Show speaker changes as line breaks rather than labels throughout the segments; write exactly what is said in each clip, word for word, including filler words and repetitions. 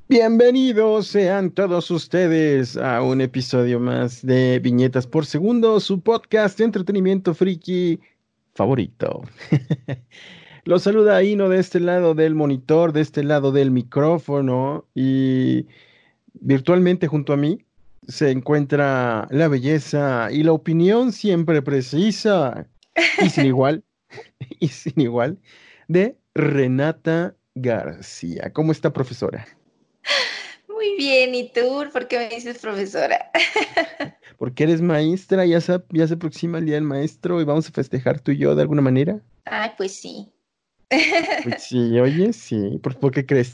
Bienvenidos sean todos ustedes a un episodio más de Viñetas por Segundo, su podcast de entretenimiento friki favorito. Los saluda Ino de este lado del monitor, de este lado del micrófono y virtualmente junto a mí se encuentra la belleza y la opinión siempre precisa y sin igual, y sin igual de Renata García. ¿Cómo está, profesora?
Muy bien, ¿y tú? ¿Por qué me dices profesora?
Porque eres maestra, ya se, ya se aproxima el día del maestro y vamos a festejar tú y yo de alguna manera.
Ay, pues sí.
Pues sí, oye, sí, ¿por, por qué crees?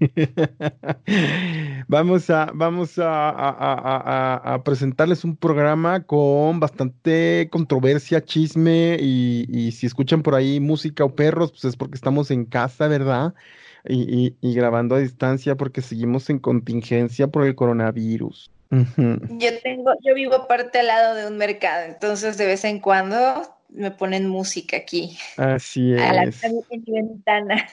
Vamos a, vamos a, a- a- a- a presentarles un programa con bastante controversia, chisme y, y si escuchan por ahí música o perros, pues es porque estamos en casa, ¿verdad? Y, y- y grabando a distancia porque seguimos en contingencia por el coronavirus. Ujú.
Yo tengo, yo vivo aparte al lado de un mercado, entonces de vez en cuando me ponen música aquí,
Así
a la, a
es.
mi- en mi ventana.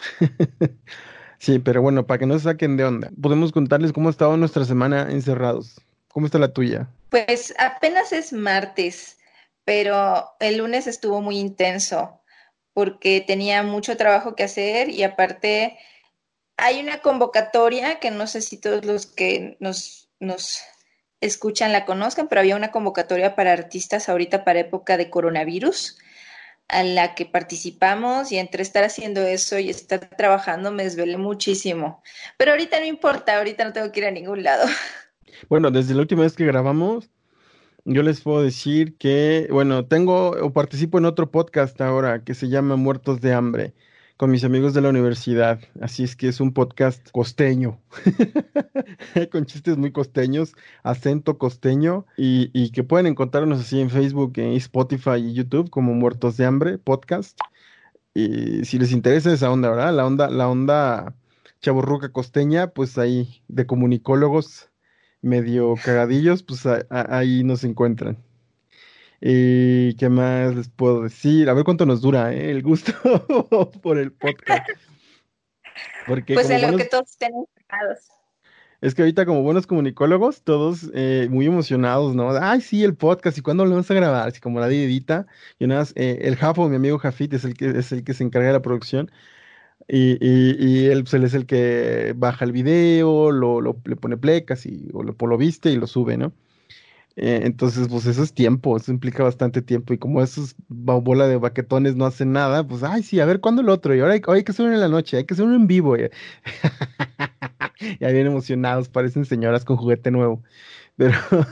Sí, pero bueno, para que no se saquen de onda, podemos contarles cómo ha estado nuestra semana encerrados. ¿Cómo está la tuya?
Pues apenas es martes, pero el lunes estuvo muy intenso porque tenía mucho trabajo que hacer y aparte hay una convocatoria que no sé si todos los que nos, nos escuchan la conozcan, pero había una convocatoria para artistas ahorita para época de coronavirus, a la que participamos y entre estar haciendo eso y estar trabajando me desvelé muchísimo. Pero ahorita no importa, ahorita no tengo que ir a ningún lado.
Bueno, desde la última vez que grabamos, yo les puedo decir que, bueno, tengo o participo en otro podcast ahora que se llama Muertos de Hambre con mis amigos de la universidad. Así es que es un podcast costeño, con chistes muy costeños, acento costeño y, y que pueden encontrarnos así en Facebook, en Spotify y YouTube como Muertos de Hambre Podcast. Y si les interesa esa onda, ¿verdad? La onda, la onda chavorruca costeña, pues ahí de comunicólogos medio cagadillos, pues a- a- ahí nos encuentran. ¿Y qué más les puedo decir? A ver cuánto nos dura, ¿eh? El gusto por el podcast. Porque
Pues
como
en lo que
buenos,
todos estén encerrados.
es que ahorita como buenos comunicólogos, todos eh, muy emocionados, ¿no? Ay, sí, el podcast, ¿y cuándo lo vamos a grabar? Así como nadie edita. Y nada más, eh, el Jafo, mi amigo Jafit, es el que, es el que se encarga de la producción. Y, y, y él, pues, él es el que baja el video, lo, lo- le pone plecas y o lo, por lo viste y lo sube, ¿no? Eh, entonces, pues eso es tiempo, eso implica bastante tiempo. Y como esos ba- bola de baquetones no hacen nada, pues, ay, sí, a ver cuándo el otro. Y ahora hay, hay que hacer uno en la noche, hay que hacer uno en vivo. Ya, ya bien emocionados, parecen señoras con juguete nuevo. Pero,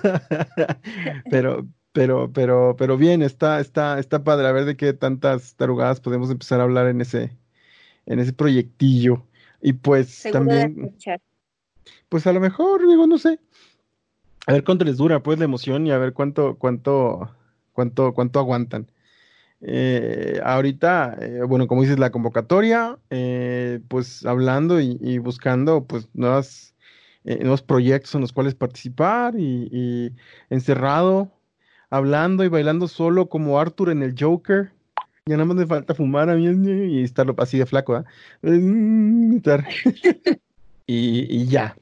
pero, pero, pero, pero bien, está, está, está padre. A ver de qué tantas tarugadas podemos empezar a hablar en ese en ese proyectillo. Y pues
Seguro de
también,
escuchar.
pues a lo mejor, digo, no sé, a ver cuánto les dura, pues, la emoción y a ver cuánto, cuánto, cuánto, cuánto aguantan. Eh, ahorita, eh, bueno, como dices, la convocatoria, eh, pues hablando y, y buscando, pues, nuevas, eh, nuevos proyectos en los cuales participar y, y encerrado, hablando y bailando solo como Arthur en el Joker. Ya nada más me falta fumar a mí y estar así de flaco, ¿ah? Mm, estar- Y, y ya.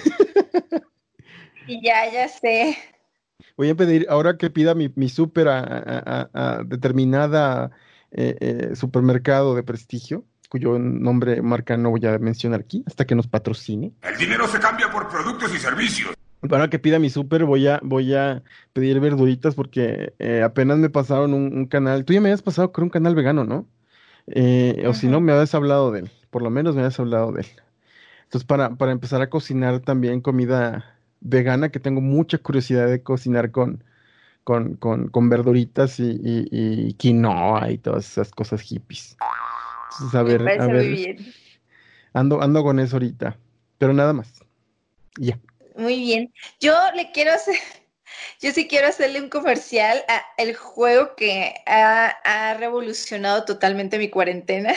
Y ya, ya sé.
Voy a pedir, ahora que pida mi, mi súper a, a- a- a determinada eh, eh, supermercado de prestigio, cuyo nombre, marca no voy a mencionar aquí, hasta que nos patrocine.
El dinero se cambia por productos y servicios.
Ahora que pida mi súper, voy a, voy a pedir verduritas porque eh, apenas me pasaron un, un canal. Tú ya me habías pasado, creo, un canal vegano, ¿no? Eh, o si no,
Ujú.
me habías hablado de él. Por lo menos me habías hablado de él. Entonces, para, para empezar a cocinar también comida vegana, que tengo mucha curiosidad de cocinar con, con, con, con verduritas y, y, y quinoa y todas esas cosas hippies. Entonces, a
Me
ver, a
parece muy
ver,
bien.
ando, ando con eso ahorita. Pero nada más. Y ya.
Muy bien. Yo le quiero hacer, yo sí quiero hacerle un comercial a el juego que ha, ha revolucionado totalmente mi cuarentena,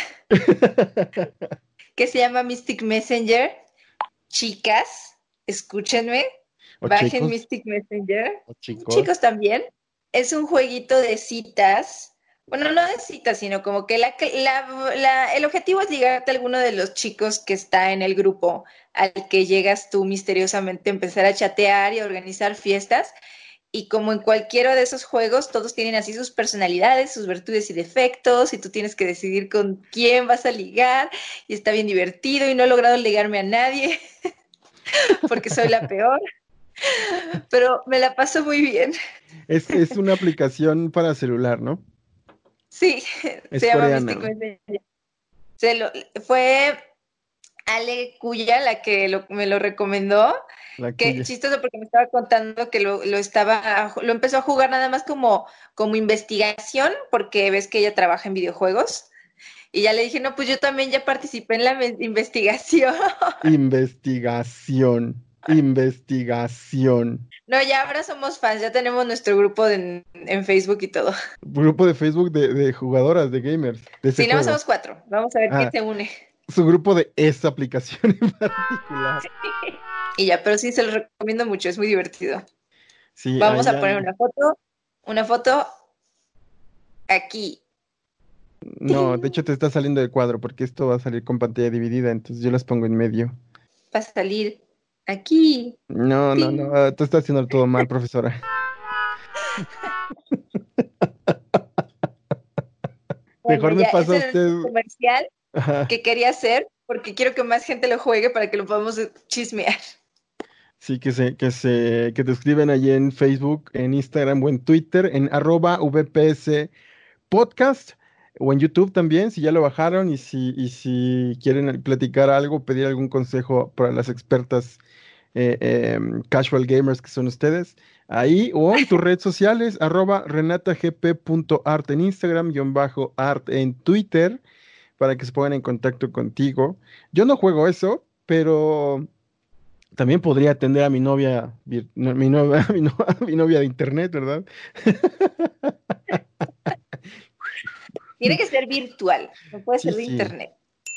que se llama Mystic Messenger. Chicas, escúchenme,
O
bajen
chicos,
Mystic Messenger.
o chicos.
Chicos también. Es un jueguito de citas Bueno, no de cita, sino como que la, la, la, el objetivo es ligarte a alguno de los chicos que está en el grupo al que llegas tú misteriosamente a empezar a chatear y a organizar fiestas. Y como en cualquiera de esos juegos, todos tienen así sus personalidades, sus virtudes y defectos, y tú tienes que decidir con quién vas a ligar, y está bien divertido, y no he logrado ligarme a nadie, porque soy la peor, pero me la paso muy bien.
Es, es una aplicación para celular, ¿no?
Sí,
Es
se llama
coreana.
Mystic Messenger. Se lo, fue Ale Cuya la que lo, me lo recomendó.
La
Qué
cuya.
chistoso porque me estaba contando que lo, lo estaba, lo empezó a jugar nada más como, como investigación, porque ves que ella trabaja en videojuegos. Y ya le dije, no, pues yo también ya participé en la me- investigación.
Investigación. Investigación.
No, ya ahora somos fans, ya tenemos nuestro grupo de- en Facebook y todo.
Grupo de Facebook de, de jugadoras, de gamers, de ese
Sí, no,
juego.
somos cuatro. Vamos a ver quién
Ah,
se une.
su grupo de esa aplicación en particular.
Y ya, pero sí, se los recomiendo mucho, es muy divertido.
Sí,
Vamos
ahí
a poner
anda.
una foto, una foto aquí.
No, de hecho te está saliendo del cuadro porque esto va a salir con pantalla dividida, entonces yo las pongo en medio.
Va a salir aquí.
No, no, no, ah, tú estás haciendo todo mal, profesora.
Bueno,
Mejor me
ya,
pasa
ese era
usted.
el comercial
Ajá.
que quería hacer porque quiero que más gente lo juegue para que lo podamos chismear.
Sí, que se, que se, que te escriben allí en Facebook, en Instagram o en Twitter, en arroba V P S Podcast, o en YouTube también, si ya lo bajaron y si, y si quieren platicar algo, pedir algún consejo para las expertas eh, em, casual gamers que son ustedes, ahí o en tus redes sociales, arroba renatagp.art en Instagram, guión bajo art en Twitter, para que se pongan en contacto contigo. Yo no juego eso, pero también podría atender a mi novia, vir- no, mi novia, mi no- a mi novia de internet, ¿verdad?
Tiene que ser virtual, no puede
Sí,
ser de
sí.
internet.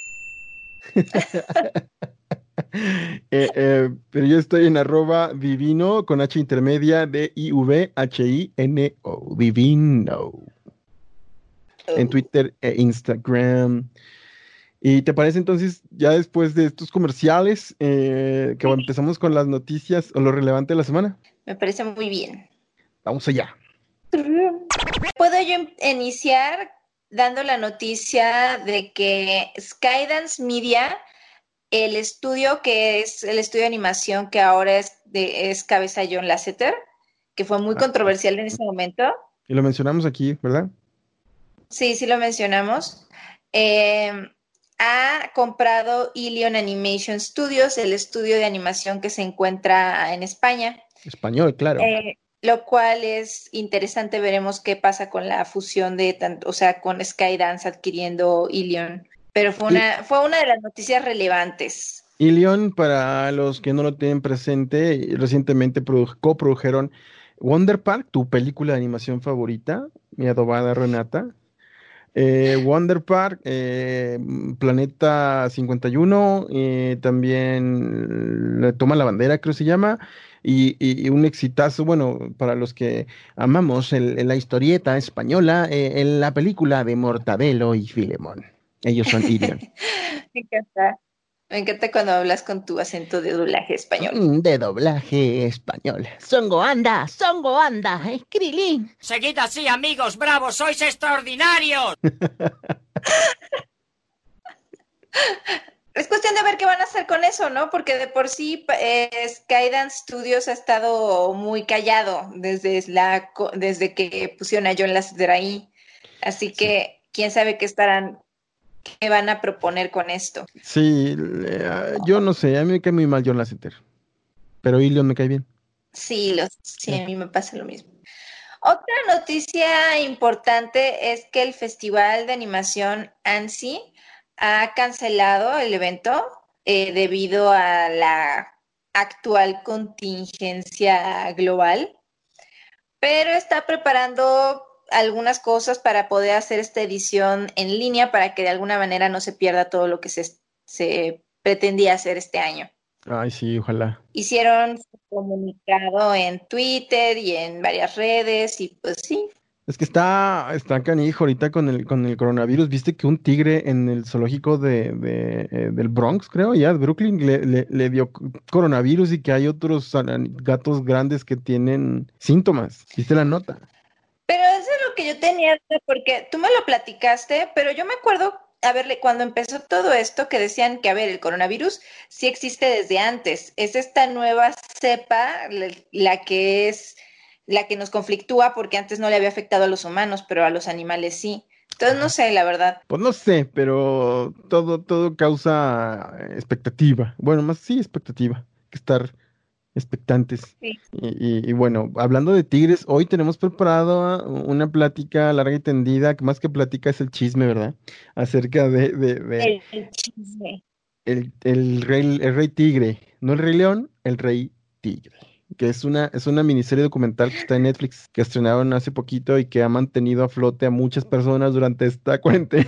Eh, eh, pero yo estoy en arroba divino con H intermedia D I V H I N O, divino, en
Oh.
Twitter e Instagram. ¿Y te parece entonces, ya después de estos comerciales, eh, que empezamos con las noticias o lo relevante de la semana?
Me parece muy bien.
Vamos allá.
¿Puedo yo in- iniciar dando la noticia de que Skydance Media, el estudio que es el estudio de animación que ahora es, de, es cabeza John Lasseter, que fue muy
Ah, ah,
controversial en ese momento?
y lo mencionamos aquí, ¿verdad?
Sí, sí lo mencionamos. Eh, ha comprado Ilion Animation Studios, el estudio de animación que se encuentra en España,
Español, claro.
eh, lo cual es interesante. Veremos qué pasa con la fusión de tanto, o sea, con Skydance adquiriendo Ilion. Pero fue
Y,
una, fue una de las noticias relevantes.
y León, para los que no lo tienen presente, recientemente produ- coprodujeron Wonder Park, tu película de animación favorita, mi adobada Renata. Eh, Wonder Park, eh, Planeta cincuenta y uno, eh, también le Toma la Bandera, creo se llama, y, y- y un exitazo, bueno, para los que amamos el- el- la historieta española, eh, en la película de Mortadelo y Filemón. Ellos son Ilion.
Me encanta. Me encanta cuando hablas con tu acento de doblaje español.
Mm, de doblaje español.
Songo anda, Songo anda, ¿eh? Krilin.
Seguid así, amigos, bravos, sois extraordinarios.
Es cuestión de ver qué van a hacer con eso, ¿no? Porque de por sí eh, Skydance Studios ha estado muy callado desde, la, desde que pusieron a John Lasseter ahí. Así
Sí,
que quién sabe qué estarán, qué van a proponer con esto.
sí, le- ah, yo no sé, a mí me cae muy mal John Lasseter, pero Ilion me cae bien.
Sí, los, sí,
Eh,
a mí me pasa lo mismo. Otra noticia importante es que el Festival de Animación ANSI ha cancelado el evento eh, debido a la actual contingencia global, pero está preparando algunas cosas para poder hacer esta edición en línea para que de alguna manera no se pierda todo lo que se, se pretendía hacer este año.
Ay, sí, ojalá.
Hicieron su comunicado en Twitter y en varias redes y pues sí,
Es que está, está canijo ahorita con el, con el coronavirus. ¿Viste que un tigre en el zoológico de, de, eh, del Bronx, creo, ya, de Brooklyn, le, le, le dio c- coronavirus y que hay otros aran- gatos grandes que tienen síntomas? ¿Viste la nota?
Pero eso es lo que yo tenía, porque tú me lo platicaste, pero yo me acuerdo, a ver, cuando empezó todo esto, que decían que, a ver, el coronavirus sí existe desde antes. Es esta nueva cepa la, la que es, la que nos conflictúa, porque antes no le había afectado a los humanos, pero a los animales sí. Entonces, no sé, la verdad.
Pues no sé, pero todo, todo causa expectativa. Bueno, más sí, expectativa. Hay que estar expectantes.
Sí.
Y, y- y bueno, hablando de tigres, hoy tenemos preparado una plática larga y tendida, que más que plática es el chisme, ¿verdad? Acerca de, de, de
El, el chisme.
el, el rey, el rey tigre, no el rey león, el rey tigre, que es una, es una miniserie documental que está en Netflix, que estrenaron hace poquito y que ha mantenido a flote a muchas personas durante esta cuarentena.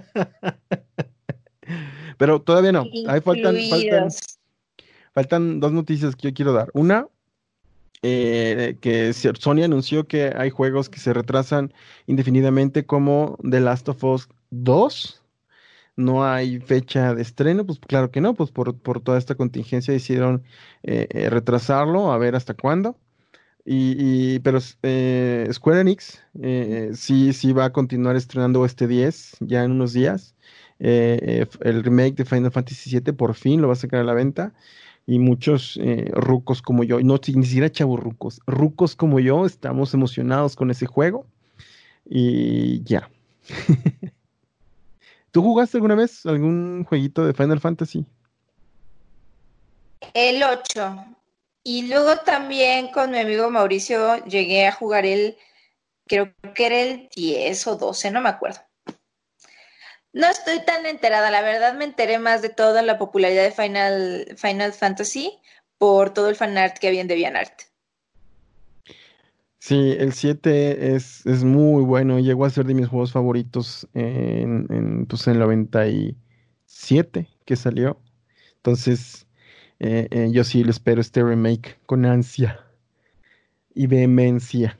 Pero todavía no, ahí faltan, faltan,
Incluidos.
faltan dos noticias que yo quiero dar. Una, eh, que se- Sony anunció que hay juegos que se retrasan indefinidamente como The Last of Us dos. No hay fecha de estreno, pues claro que no, pues por, por toda esta contingencia decidieron eh, eh, retrasarlo, a ver hasta cuándo. Y, y- pero eh, Square Enix eh, sí, sí va a continuar estrenando este diez ya en unos días. Eh, eh, f- el remake de Final Fantasy siete por fin lo va a sacar a la venta. Y muchos eh, rucos como yo, no si- ni siquiera chavos rucos, rucos como yo, estamos emocionados con ese juego. Y ya. ¿Tú jugaste alguna vez algún jueguito de Final Fantasy?
El ocho. Y luego también con mi amigo Mauricio llegué a jugar el, creo que era el diez o doce, no me acuerdo. No estoy tan enterada, la verdad me enteré más de toda la popularidad de Final, Final Fantasy por todo el fanart que había en DeviantArt.
Sí, el siete es, es muy bueno, llegó a ser de mis juegos favoritos en, en, pues, en el noventa y siete que salió. Entonces, eh, eh, yo sí lo espero este remake con ansia y vehemencia.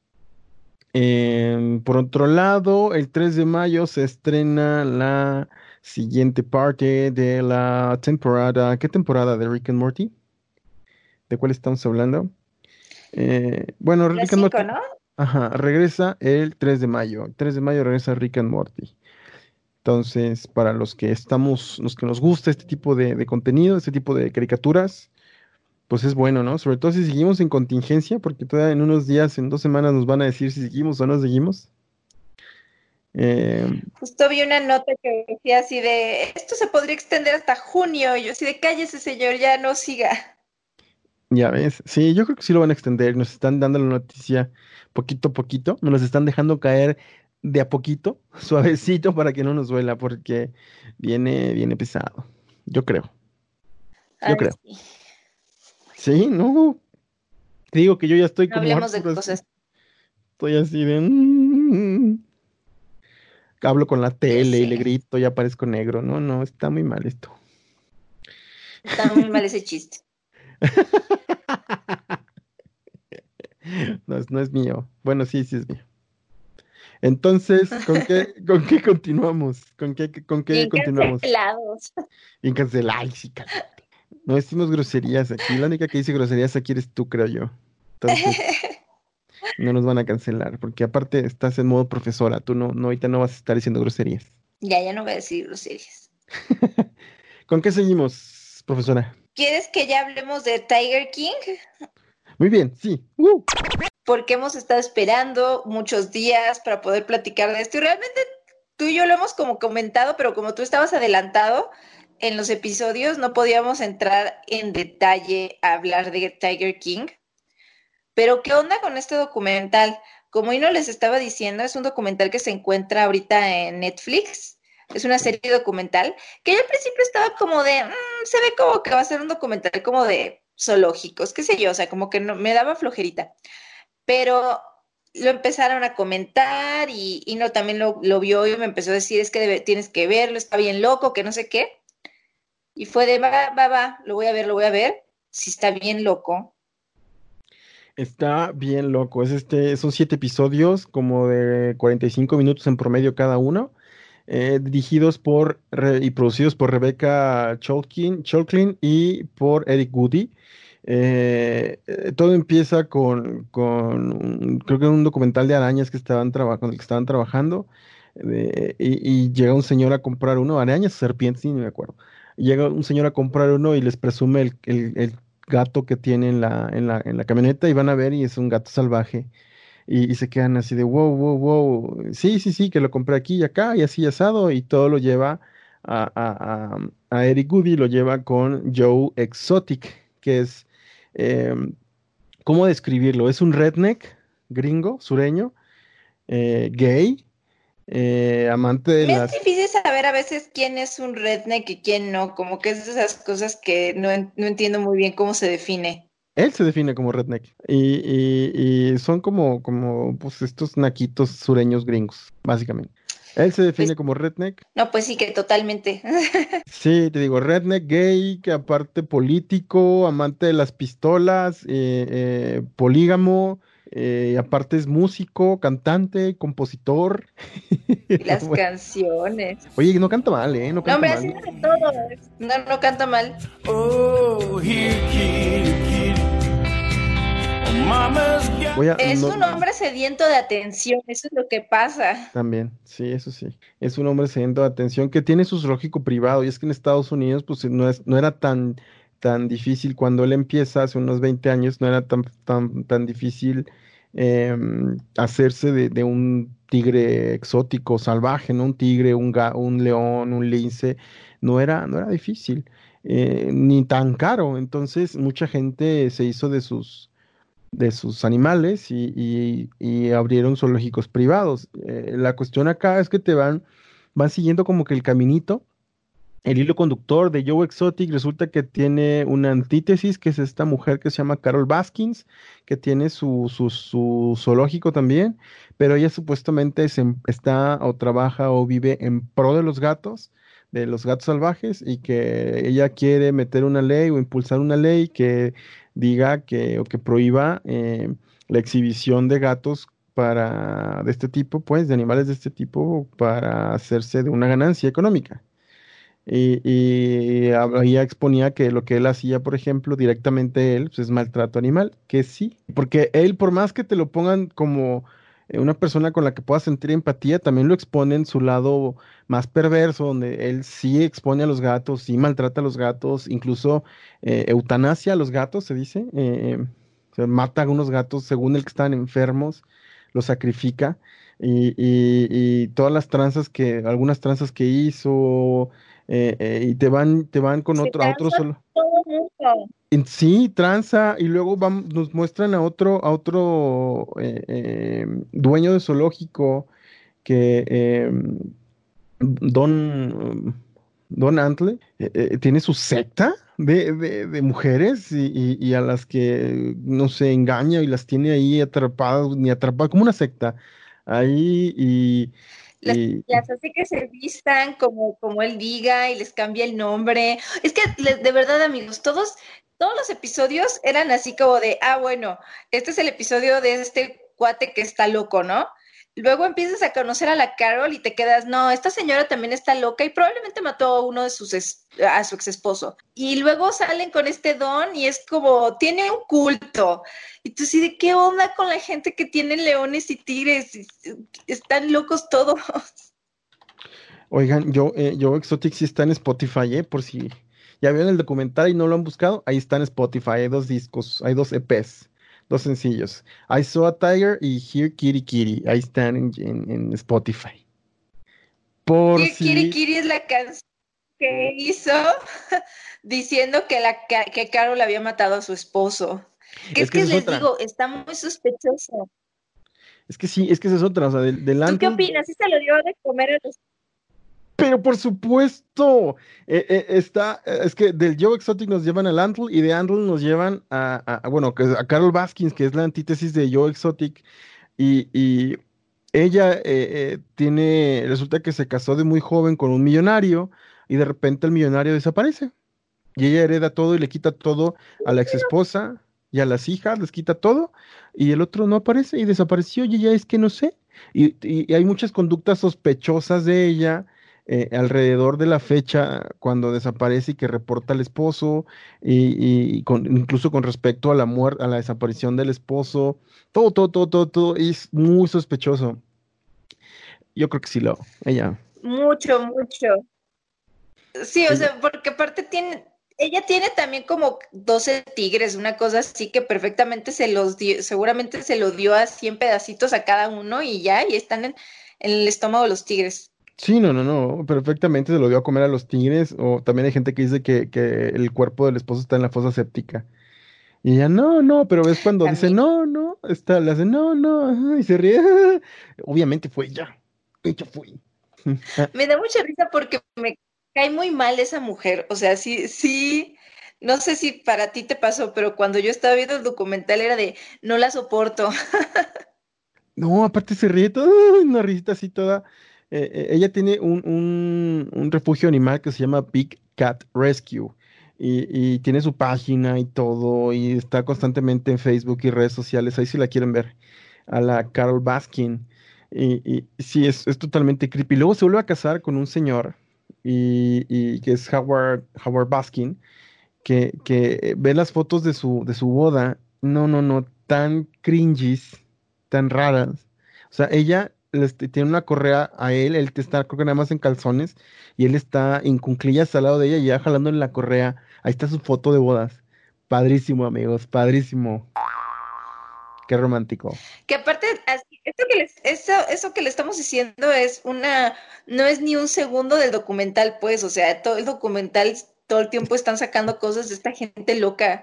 Em, por otro lado, el tres de mayo se estrena la siguiente parte de la temporada. ¿Qué temporada de Rick and Morty? ¿De cuál estamos hablando? Eh, bueno,
Las
Rick and
cinco,
Morty,
¿no?
ajá, regresa el tres de mayo. El tres de mayo regresa Rick and Morty. Entonces, para los que estamos, los que nos gusta este tipo de, de contenido, este tipo de caricaturas, pues es bueno, ¿no? Sobre todo si seguimos en contingencia, porque todavía en unos días, en dos semanas nos van a decir si seguimos o no seguimos. Eh,
Justo vi una nota que decía así de, esto se podría extender hasta junio, y yo así de, cállese señor, ya no siga.
ya ves, sí, yo creo que sí lo van a extender. Nos están dando la noticia poquito a poquito, nos los están dejando caer de a poquito, suavecito para que no nos duela, porque viene, viene pesado. Yo creo, yo
Ay,
creo.
sí.
Sí, no. Te digo que yo ya estoy
No
como
hablemos de
Arthur, así.
cosas,
Estoy así de... mm, hablo con la
yo
tele y le
sé.
grito, ya parezco negro. No, no, está muy mal esto.
Está muy mal ese chiste.
No es, no es mío. Bueno, sí, sí es mío. Entonces, ¿con qué, con qué continuamos? ¿Con qué, con qué
Bien
continuamos?
cancelados.
Y cancelar, ay, sí, cálmate. No decimos groserías aquí. La única que dice groserías aquí eres tú, creo yo. Entonces, no nos van a cancelar, porque aparte estás en modo profesora. Tú no, no, ahorita no vas a estar diciendo groserías.
Ya, ya no voy a decir groserías.
¿Con qué seguimos, profesora?
¿Quieres que ya hablemos de Tiger King?
Muy bien, sí. ¡Uh!
Porque hemos estado esperando muchos días para poder platicar de esto. Y realmente tú y yo lo hemos como comentado, pero como tú estabas adelantado en los episodios, no podíamos entrar en detalle a hablar de Tiger King. Pero ¿qué onda con este documental? Como Ino les estaba diciendo, es un documental que se encuentra ahorita en Netflix. Es una serie documental que yo al principio estaba como de, mmm, se ve como que va a ser un documental como de zoológicos, qué sé yo, o sea, como que no, me daba flojerita. Pero lo empezaron a comentar y, y no también lo, lo vio y me empezó a decir, es que debe, tienes que verlo, está bien loco, que no sé qué. Y fue de, va, va, va, lo voy a ver, lo voy a ver, si está bien loco.
Está bien loco. Es este, son siete episodios, como de cuarenta y cinco minutos en promedio cada uno, eh, dirigidos por Re- y producidos por Rebecca Cholkin, Cholklin y por Eric Woody. Eh, eh, todo empieza con, con un- creo que un documental de arañas que estaban trabajando, que estaban trabajando, eh, y, y llega un señor a comprar uno, arañas o serpientes, ni me acuerdo. Llega un señor a comprar uno y les presume el, el- el gato que tiene en la, en la, en la camioneta y van a ver y es un gato salvaje. Y, y se quedan así de wow, wow, wow. Sí, sí, sí, que lo compré aquí y acá y así asado y todo lo lleva a, a, a, a Eric Goody, lo lleva con Joe Exotic, que es, em, ¿cómo describirlo? Es un redneck gringo, sureño, eh, gay, eh, amante de
Me es
las...
difícil saber a veces quién es un redneck y quién no, como que es de esas cosas que no, en- no entiendo muy bien cómo se define.
Él se define como redneck y, y, y son como, como pues, estos naquitos sureños gringos, básicamente. Él se
Pues
define como redneck.
no, pues sí que totalmente.
Sí, te digo, redneck gay, que aparte político, amante de las pistolas, eh, eh, polígamo, eh, y aparte es músico, cantante, compositor.
Y las canciones.
Oye, no canta mal, ¿eh? No
No,
canta
hombre,
mal.
haciendo de todo. No, no canta mal.
Oh, here, kitty, kitty. Oh, mama's got
Voy a,
Es
no-
un hombre sediento de atención, eso es lo que pasa.
También, sí, eso sí. Es un hombre sediento de atención que tiene su zoológico privado. Y es que en Estados Unidos, pues no es, no era tan, tan difícil. Cuando él empieza hace unos veinte años, no era tan, tan, tan difícil em, hacerse de, de un tigre exótico, salvaje, ¿no? Un tigre, un, ga- un león, un lince. No era, no era difícil, eh, ni tan caro. Entonces, mucha gente se hizo de sus de sus animales y, y- y abrieron zoológicos privados. Eh, la cuestión acá es que te van, van siguiendo como que el caminito, el hilo conductor de Joe Exotic resulta que tiene una antítesis, que es esta mujer que se llama Carol Baskins, que tiene su, su, su zoológico también, pero ella supuestamente se em- está o trabaja o vive en pro de los gatos, de los gatos salvajes, y que ella quiere meter una ley o impulsar una ley que diga que o que prohíba eh, la exhibición de gatos para de este tipo, pues, de animales de este tipo para hacerse de una ganancia económica. Y, y ahí exponía que lo que él hacía, por ejemplo, directamente él, pues es maltrato animal, que sí, porque él, por más que te lo pongan como eh, una persona con la que puedas sentir empatía, también lo expone en su lado más perverso, donde él sí expone a los gatos, sí maltrata a los gatos, incluso eh, eutanasia a los gatos, se dice, eh, o sea, mata a unos gatos según el que están enfermos, los sacrifica. Y, y- y todas las tranzas que, algunas tranzas que hizo, eh, eh, y te van, te van con
Se
otro, a otro
cansa
solo.
todo el mundo.
En sí, tranza, y luego vam- nos muestran a otro, a otro eh, eh, dueño de zoológico que eh, Don, Don Antle eh, eh, tiene su secta de, de- de mujeres y, y- y a las que no se engaña y las tiene ahí atrapadas, ni atrapadas, como una secta. Ahí y,
Las,
y
las hace que se vistan como, como él diga y les cambia el nombre. Es que le- de verdad, amigos, todos, todos los episodios eran así como de, ah, bueno, este es el episodio de este cuate que está loco, ¿no? Luego empiezas a conocer a la Carol y te quedas, no, esta señora también está loca y probablemente mató a uno de sus ex- a su ex esposo. Y luego salen con este don y es como, tiene un culto. Y tú sí, ¿de qué onda con la gente que tiene leones y tigres? Están locos todos.
oigan, yo, eh, yo Exotic sí está en Spotify, eh, por si ya vieron el documental y no lo han buscado, ahí está en Spotify, hay dos discos, hay dos E Ps, dos sencillos. I Saw a Tiger y Here Kitty Kitty, ahí están en, en- en Spotify. Por
Kiri
si,
Kiri es la canción que hizo diciendo que, la, que Carol había matado a su esposo. Que
es
es
que
que
esa es
les
otra,
digo, está muy sospechoso.
es que sí, es que esa es otra, o sea, del, del
¿Tú qué
Antle,
opinas? ¿Sí se lo dio de comer a los...
pero por supuesto, eh, eh, está, eh, es que del Joe Exotic nos llevan al Antle y de Antle nos llevan a, a- a, bueno, que es a Carol Baskins, que es la antítesis de Joe Exotic. Y, y ella eh, eh, tiene, resulta que se casó de muy joven con un millonario y de repente el millonario desaparece y ella hereda todo y le quita todo a la exesposa. y a las hijas les quita todo, y el otro no aparece y desapareció, y ella es que no sé. Y, y- y hay muchas conductas sospechosas de ella eh, alrededor de la fecha cuando desaparece y que reporta al esposo, y, y con- incluso con respecto a la muerte, a la desaparición del esposo, todo, todo, todo, todo, todo, es muy sospechoso. Yo creo que sí lo, ella,
Mucho, mucho. Sí, o
ella,
sea, porque aparte tiene, ella tiene también como doce tigres, una cosa así que perfectamente se los dio, seguramente se lo dio a cien pedacitos a cada uno y ya, y están en, en el estómago de los tigres.
sí, no, no, no, perfectamente se lo dio a comer a los tigres, o también hay gente que dice que, que el cuerpo del esposo está en la fosa séptica. Y ella, no, no, pero ves cuando dice,
También.
no, no, está, le hace, no, no, ajá, y se ríe. Obviamente fue ella, ella fue. Ah,
Me da mucha risa porque me cae muy mal esa mujer. O sea, sí, sí, no sé si para ti te pasó, pero cuando yo estaba viendo el documental era de, no la soporto.
no, aparte se ríe toda, una risita así toda. Eh, eh, ella tiene un, un, un refugio animal que se llama Big Cat Rescue. Y, y tiene su página y todo, y está constantemente en Facebook y redes sociales, ahí si la quieren ver, a la Carol Baskin. Y, y sí, es, es totalmente creepy. Luego se vuelve a casar con un señor, y, y que es Howard, Howard Baskin, que, que eh, ve las fotos de su, de su boda, no, no, no, tan cringes, tan raras. O sea, ella este, tiene una correa a él, él te está, creo que nada más en calzones, y él está en cuclillas al lado de ella, y ya jalándole la correa. Ahí está su foto de bodas. Padrísimo, amigos, padrísimo. Qué romántico.
Que aparte, así- esto que les, eso, eso que le estamos diciendo es una, no es ni un segundo del documental, pues, o sea, todo el documental, todo el tiempo están sacando cosas de esta gente loca.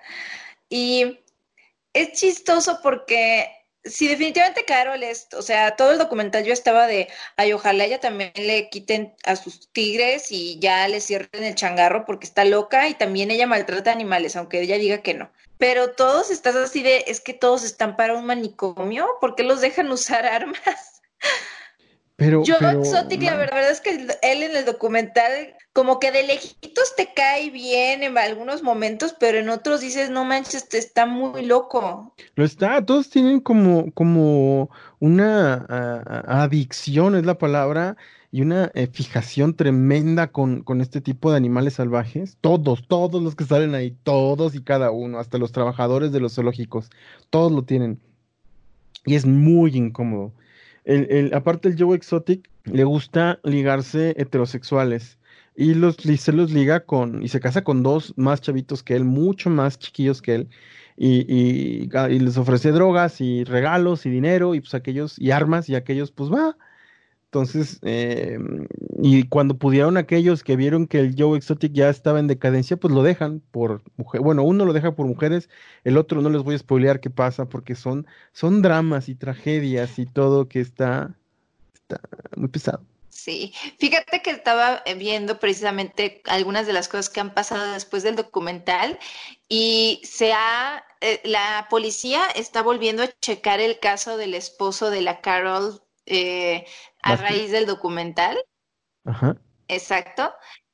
Y es chistoso porque sí, definitivamente Carol es, o sea, todo el documental yo estaba de, ay, ojalá ella también le quiten a sus tigres y ya le cierren el changarro porque está loca y también ella maltrata animales, aunque ella diga que no. Pero todos estás así de, es que todos están para un manicomio, ¿por qué los dejan usar armas?
Pero,
Joe
pero,
Exotic, la
ma,
verdad es que él en el documental como que de lejitos te cae bien en algunos momentos, pero en otros dices, no manches, te está muy loco.
lo está, todos tienen como, como una ah, ah, adicción, es la palabra, y una eh, fijación tremenda con, con este tipo de animales salvajes. Todos, todos los que salen ahí, todos y cada uno, hasta los trabajadores de los zoológicos, todos lo tienen. Y es muy incómodo. El, el- aparte el Joe Exotic le gusta ligarse heterosexuales. Y los, y se los liga con, y se casa con dos más chavitos que él, mucho más chiquillos que él. Y, y, ah, y les ofrece drogas y regalos y dinero y pues aquellos, y armas, y aquellos pues va. Entonces, eh, y cuando pudieron aquellos que vieron que el Joe Exotic ya estaba en decadencia, pues lo dejan por mujer. Bueno, uno lo deja por mujeres, el otro no les voy a spoilear qué pasa, porque son, son dramas y tragedias y todo que está, está muy pesado.
Sí, fíjate que estaba eh, viendo precisamente algunas de las cosas que han pasado después del documental y se ha, eh, la policía está volviendo a checar el caso del esposo de la Carol eh, a
Baskin.
raíz del documental,
Ajá.
exacto.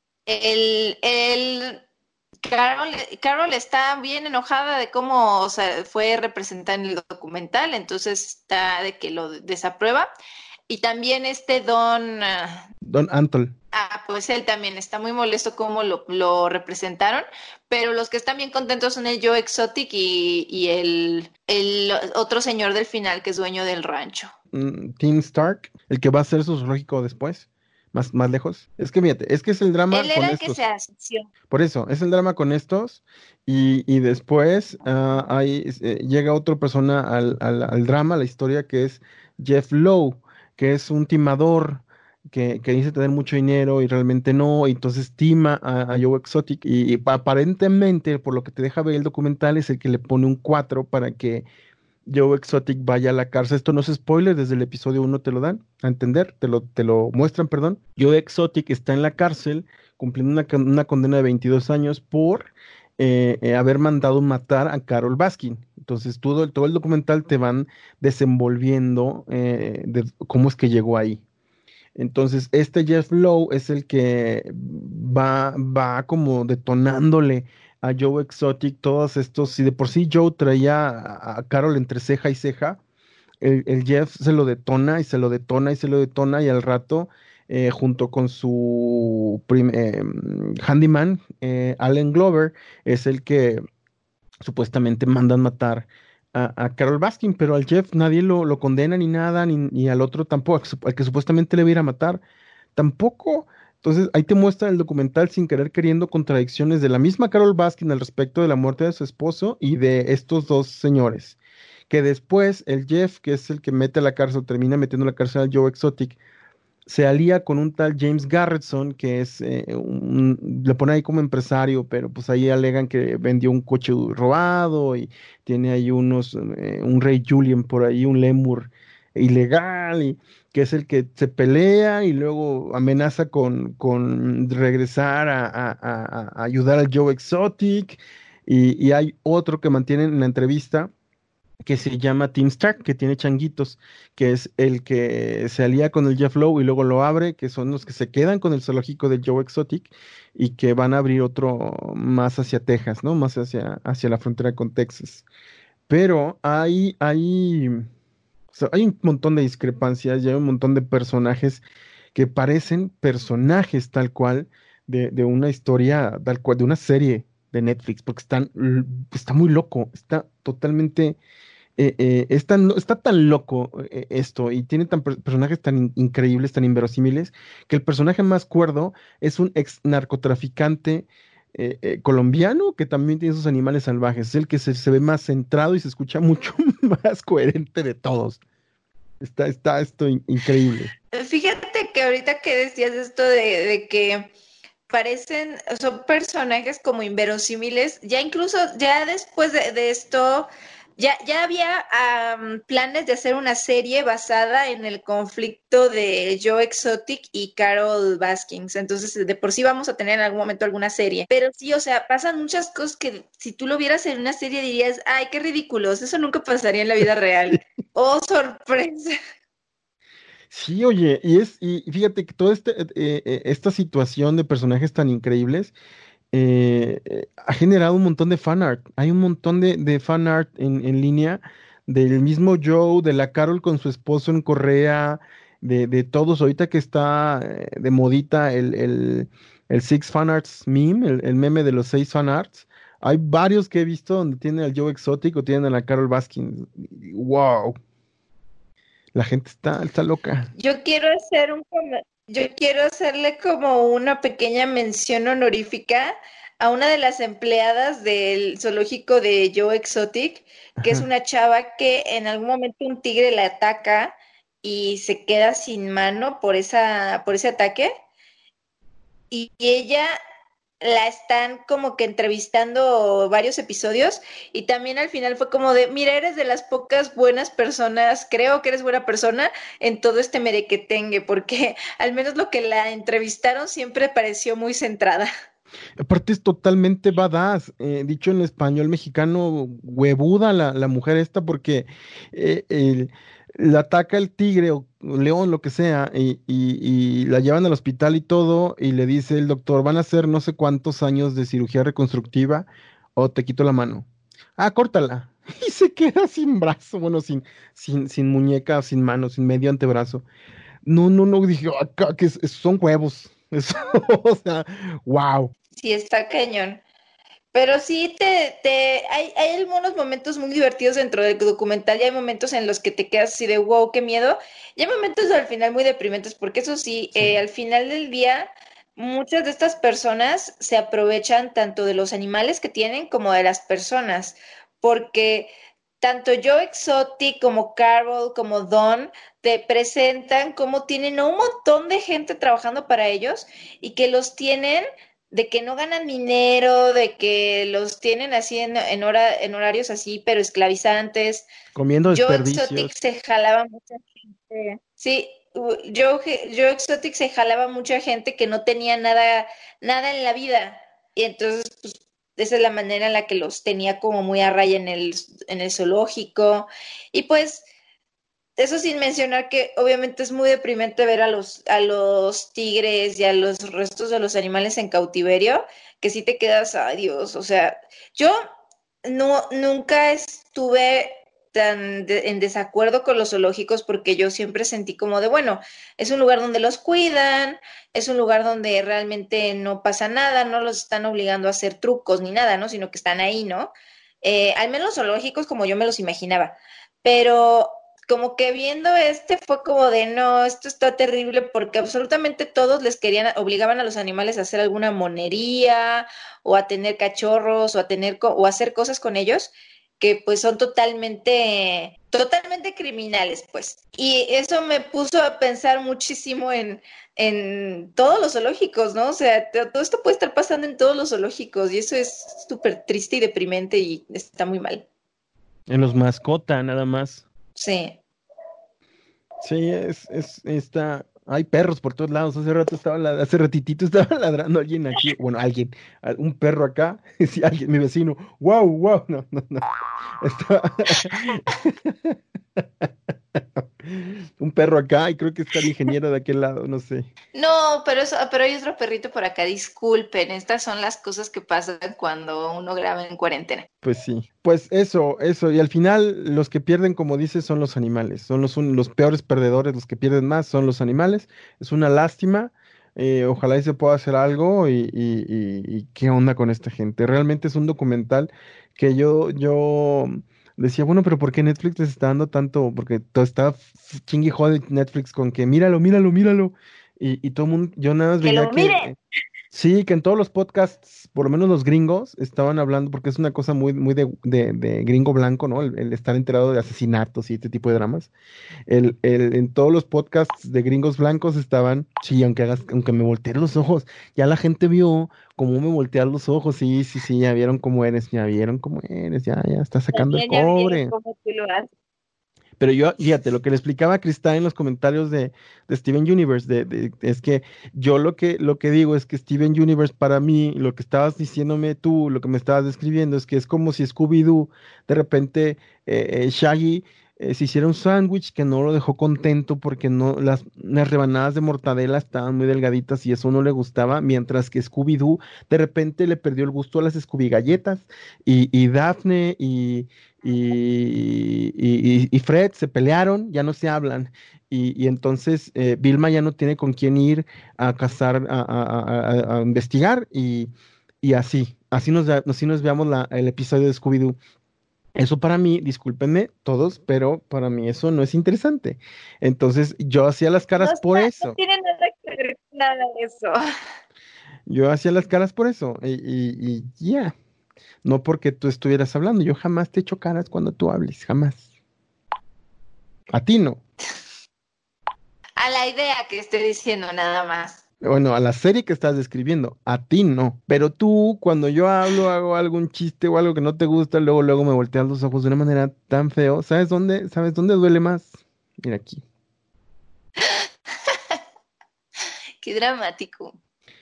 El, el Carol, Carol está bien enojada de cómo, o sea, fue representada en el documental, entonces está de que lo desaprueba. Y también este Don, ah,
Don Antol.
ah, pues él también está muy molesto cómo lo, lo representaron, pero los que están bien contentos son el Joe Exotic y, y el, el otro señor del final que es dueño del rancho.
mm, Tim Stark, el que va a ser su zoológico después, más, más lejos. Es que fíjate, es que es el drama
Él
con
era el que
estos.
se asoció.
Por eso, es el drama con estos, y, y después ah, hay, eh, llega otra persona al, al, al drama, la historia, que es Jeff Lowe, que es un timador que, que dice tener mucho dinero y realmente no, y entonces tima a, a Joe Exotic, y, y aparentemente, por lo que te deja ver el documental, es el que le pone un cuatro para que Joe Exotic vaya a la cárcel. Esto no es spoiler, desde el episodio uno te lo dan a entender, te lo, te lo muestran, perdón. Joe Exotic está en la cárcel cumpliendo una, con- una condena de veintidós años por eh, eh, haber mandado matar a Carol Baskin. Entonces todo el, todo el documental te van desenvolviendo eh, de cómo es que llegó ahí. Entonces, este Jeff Lowe es el que va, va como detonándole a Joe Exotic, todos estos, si de por sí Joe traía a, a Carol entre ceja y ceja, el, el Jeff se lo detona y se lo detona y se lo detona y al rato, eh, junto con su prim- eh, handyman, eh, Allen Glover, es el que supuestamente mandan matar a, a Carol Baskin, pero al Jeff nadie lo, lo condena ni nada, ni, ni al otro tampoco, al que, sup- al que supuestamente le iba a ir a matar, tampoco. Entonces ahí te muestra el documental sin querer queriendo contradicciones de la misma Carol Baskin al respecto de la muerte de su esposo y de estos dos señores. Que después el Jeff, que es el que mete a la cárcel, termina metiendo a la cárcel al Joe Exotic, se alía con un tal James Garretson, que es, eh, un, le pone ahí como empresario, pero pues ahí alegan que vendió un coche robado y tiene ahí unos, eh, un Rey Julian por ahí, un Lemur ilegal, y que es el que se pelea y luego amenaza con, con regresar a, a- a- a ayudar al Joe Exotic, y, y hay otro que mantienen en la entrevista que se llama Tim Stark, que tiene changuitos, que es el que se alía con el Jeff Lowe y luego lo abre, que son los que se quedan con el zoológico del Joe Exotic y que van a abrir otro más hacia Texas, ¿no? Más hacia, hacia la frontera con Texas. Pero hay, hay, o sea, hay un montón de discrepancias y hay un montón de personajes que parecen personajes tal cual de, de una historia, tal cual, de una serie de Netflix, porque están, l- está muy loco, está totalmente eh, eh, es tan- no- está tan loco eh, esto y tiene tan per- personajes tan in- increíbles, tan inverosímiles, que el personaje más cuerdo es un ex narcotraficante eh, eh, colombiano que también tiene sus animales salvajes. Es el que se, se ve más centrado y se escucha mucho más coherente de todos. Está, está esto in- increíble.
Fíjate que ahorita que decías esto de, de que parecen, son personajes como inverosímiles, ya incluso, ya después de, de esto, ya, ya había am, planes de hacer una serie basada en el conflicto de Joe Exotic y Carol Baskins, entonces de por sí vamos a tener en algún momento alguna serie, pero sí, o sea, pasan muchas cosas que si tú lo vieras en una serie dirías, ay, qué ridículos, eso nunca pasaría en la vida real. Oh, sorpresa.
Sí, oye, y es, y fíjate que toda este, eh, eh, esta situación de personajes tan increíbles eh, eh, ha generado un montón de fan art. Hay un montón de, de fan art en, en línea del mismo Joe, de la Carol con su esposo en Correa, de, de todos. Ahorita que está eh, de modita el, el, el Six Fan Arts meme, el, el meme de los seis fan arts. Hay varios que he visto donde tienen al Joe Exotic o tienen a la Carol Baskin. Wow, la gente está, está loca.
Yo quiero hacer un come- yo quiero hacerle como una pequeña mención honorífica a una de las empleadas del zoológico de Joe Exotic, que es
Ajá.
una chava que en algún momento un tigre la ataca y se queda sin mano por esa, por ese ataque. Y ella la están como que entrevistando varios episodios y también al final fue como de, mira, eres de las pocas buenas personas, creo que eres buena persona en todo este merequetengue, porque al menos lo que la entrevistaron siempre pareció muy centrada.
Aparte es totalmente badass, eh, dicho en español mexicano, huevuda la, la mujer esta porque eh, el- la ataca el tigre o león, lo que sea, y, y- y la llevan al hospital y todo, y le dice el doctor, van a hacer no sé cuántos años de cirugía reconstructiva o te quito la mano. Ah, córtala. Y se queda sin brazo, bueno, sin, sin, sin muñeca, sin mano, sin medio antebrazo. No, no, no, dije, acá que es- es- son huevos. Eso, o sea, wow.
Sí, está cañón. Pero sí te, te, hay, hay algunos momentos muy divertidos dentro del documental y hay momentos en los que te quedas así de wow, qué miedo. Y hay momentos al final muy deprimentes, porque eso sí, eh, al final del día, muchas de estas personas se aprovechan tanto de los animales que tienen como de las personas, porque tanto Joe Exotic como Carol, como Don, te presentan como tienen a un montón de gente trabajando para ellos y que los tienen de que no ganan dinero, de que los tienen así en, en, hora, en horarios así, pero esclavizantes.
Comiendo
Joe Exotic
desperdicios.
se jalaba mucha gente. Sí, u- Joe, Joe Exotic se jalaba mucha gente que no tenía nada, nada en la vida. Y entonces, pues, esa es la manera en la que los tenía como muy a raya en el, en el zoológico. Y pues eso sin mencionar que obviamente es muy deprimente ver a los, a los tigres y a los restos de los animales en cautiverio, que sí te quedas, ay Dios, o sea, yo no, nunca estuve tan de- en desacuerdo con los zoológicos porque yo siempre sentí como de, bueno, es un lugar donde los cuidan, es un lugar donde realmente no pasa nada, no los están obligando a hacer trucos ni nada, ¿no? Sino que están ahí, ¿no? Eh, al menos zoológicos como yo me los imaginaba, pero como que viendo este fue como de, no, esto está terrible porque absolutamente todos les querían, obligaban a los animales a hacer alguna monería o a tener cachorros o a tener, co- o a hacer cosas con ellos que pues son totalmente, totalmente criminales, pues. Y eso me puso a pensar muchísimo en, en todos los zoológicos, ¿no? O sea, to- todo esto puede estar pasando en todos los zoológicos y eso es súper triste y deprimente y está muy mal.
En los mascota, nada más.
Sí.
Sí, es, es, está, hay perros por todos lados. Hace rato estaba, la- hace ratitito estaba ladrando alguien aquí, bueno, alguien, a- un perro acá, sí, alguien, mi vecino, wow, wow, no, no, no, estaba un perro acá y creo que está el ingeniero de aquel lado, no sé.
No, pero eso, pero hay otro perrito por acá, disculpen, estas son las cosas que pasan cuando uno graba en cuarentena.
Pues sí, pues eso, eso, y al final los que pierden, como dices, son los animales, son los, un- los peores perdedores, los que pierden más son los animales, es una lástima, eh, ojalá y se pueda hacer algo y, y, y- y qué onda con esta gente, realmente es un documental que yo, yo decía, bueno, pero ¿por qué Netflix les está dando tanto? Porque todo está f- chingue y jode Netflix con que míralo, míralo, míralo, y, y todo el mundo, yo nada más
Que
veía
lo
que...
miren.
eh, Sí, que en todos los podcasts, por lo menos los gringos, estaban hablando, porque es una cosa muy, muy de, de- de gringo blanco, ¿no? El, el estar enterado de asesinatos y este tipo de dramas. El, el- en todos los podcasts de gringos blancos estaban, sí, aunque hagas, aunque me volteé los ojos, ya la gente vio cómo me volteé los ojos, sí, sí, sí, ya vieron cómo eres, ya vieron cómo eres, ya, ya está sacando el
También ya vieron
cobre.
cómo tú lo haces.
Pero yo, fíjate, lo que le explicaba a Cristal en los comentarios de, de Steven Universe, de, de- es que yo lo que, lo que digo es que Steven Universe para mí, lo que estabas diciéndome tú, lo que me estabas describiendo, es que es como si Scooby-Doo, de repente, eh, eh, Shaggy, eh, se hiciera un sándwich que no lo dejó contento porque no, las, las rebanadas de mortadela estaban muy delgaditas y eso no le gustaba, mientras que Scooby-Doo de repente le perdió el gusto a las Scooby galletas y, y Daphne y y, y- y- y Fred se pelearon, ya no se hablan. Y, y entonces eh, Vilma ya no tiene con quién ir a cazar, a, a- a- a- a investigar, y, y así, así nos, da- así nos veamos la- el episodio de Scooby-Doo. Eso para mí, discúlpenme todos, pero para mí eso no es interesante. Entonces yo hacía las
No,
caras por
está- no
eso.
tiene nada que ver con nada de eso.
Yo hacía las caras por eso. Y, y- y ya, no porque tú estuvieras hablando. Yo jamás te echo caras cuando tú hables, jamás. A ti no.
A la idea que estoy diciendo nada más.
Bueno, a la serie que estás describiendo, a ti no. Pero tú, cuando yo hablo, hago algún chiste o algo que no te gusta, luego, luego me volteas los ojos de una manera tan feo. ¿Sabes dónde? ¿Sabes dónde duele más? Mira aquí.
Qué dramático.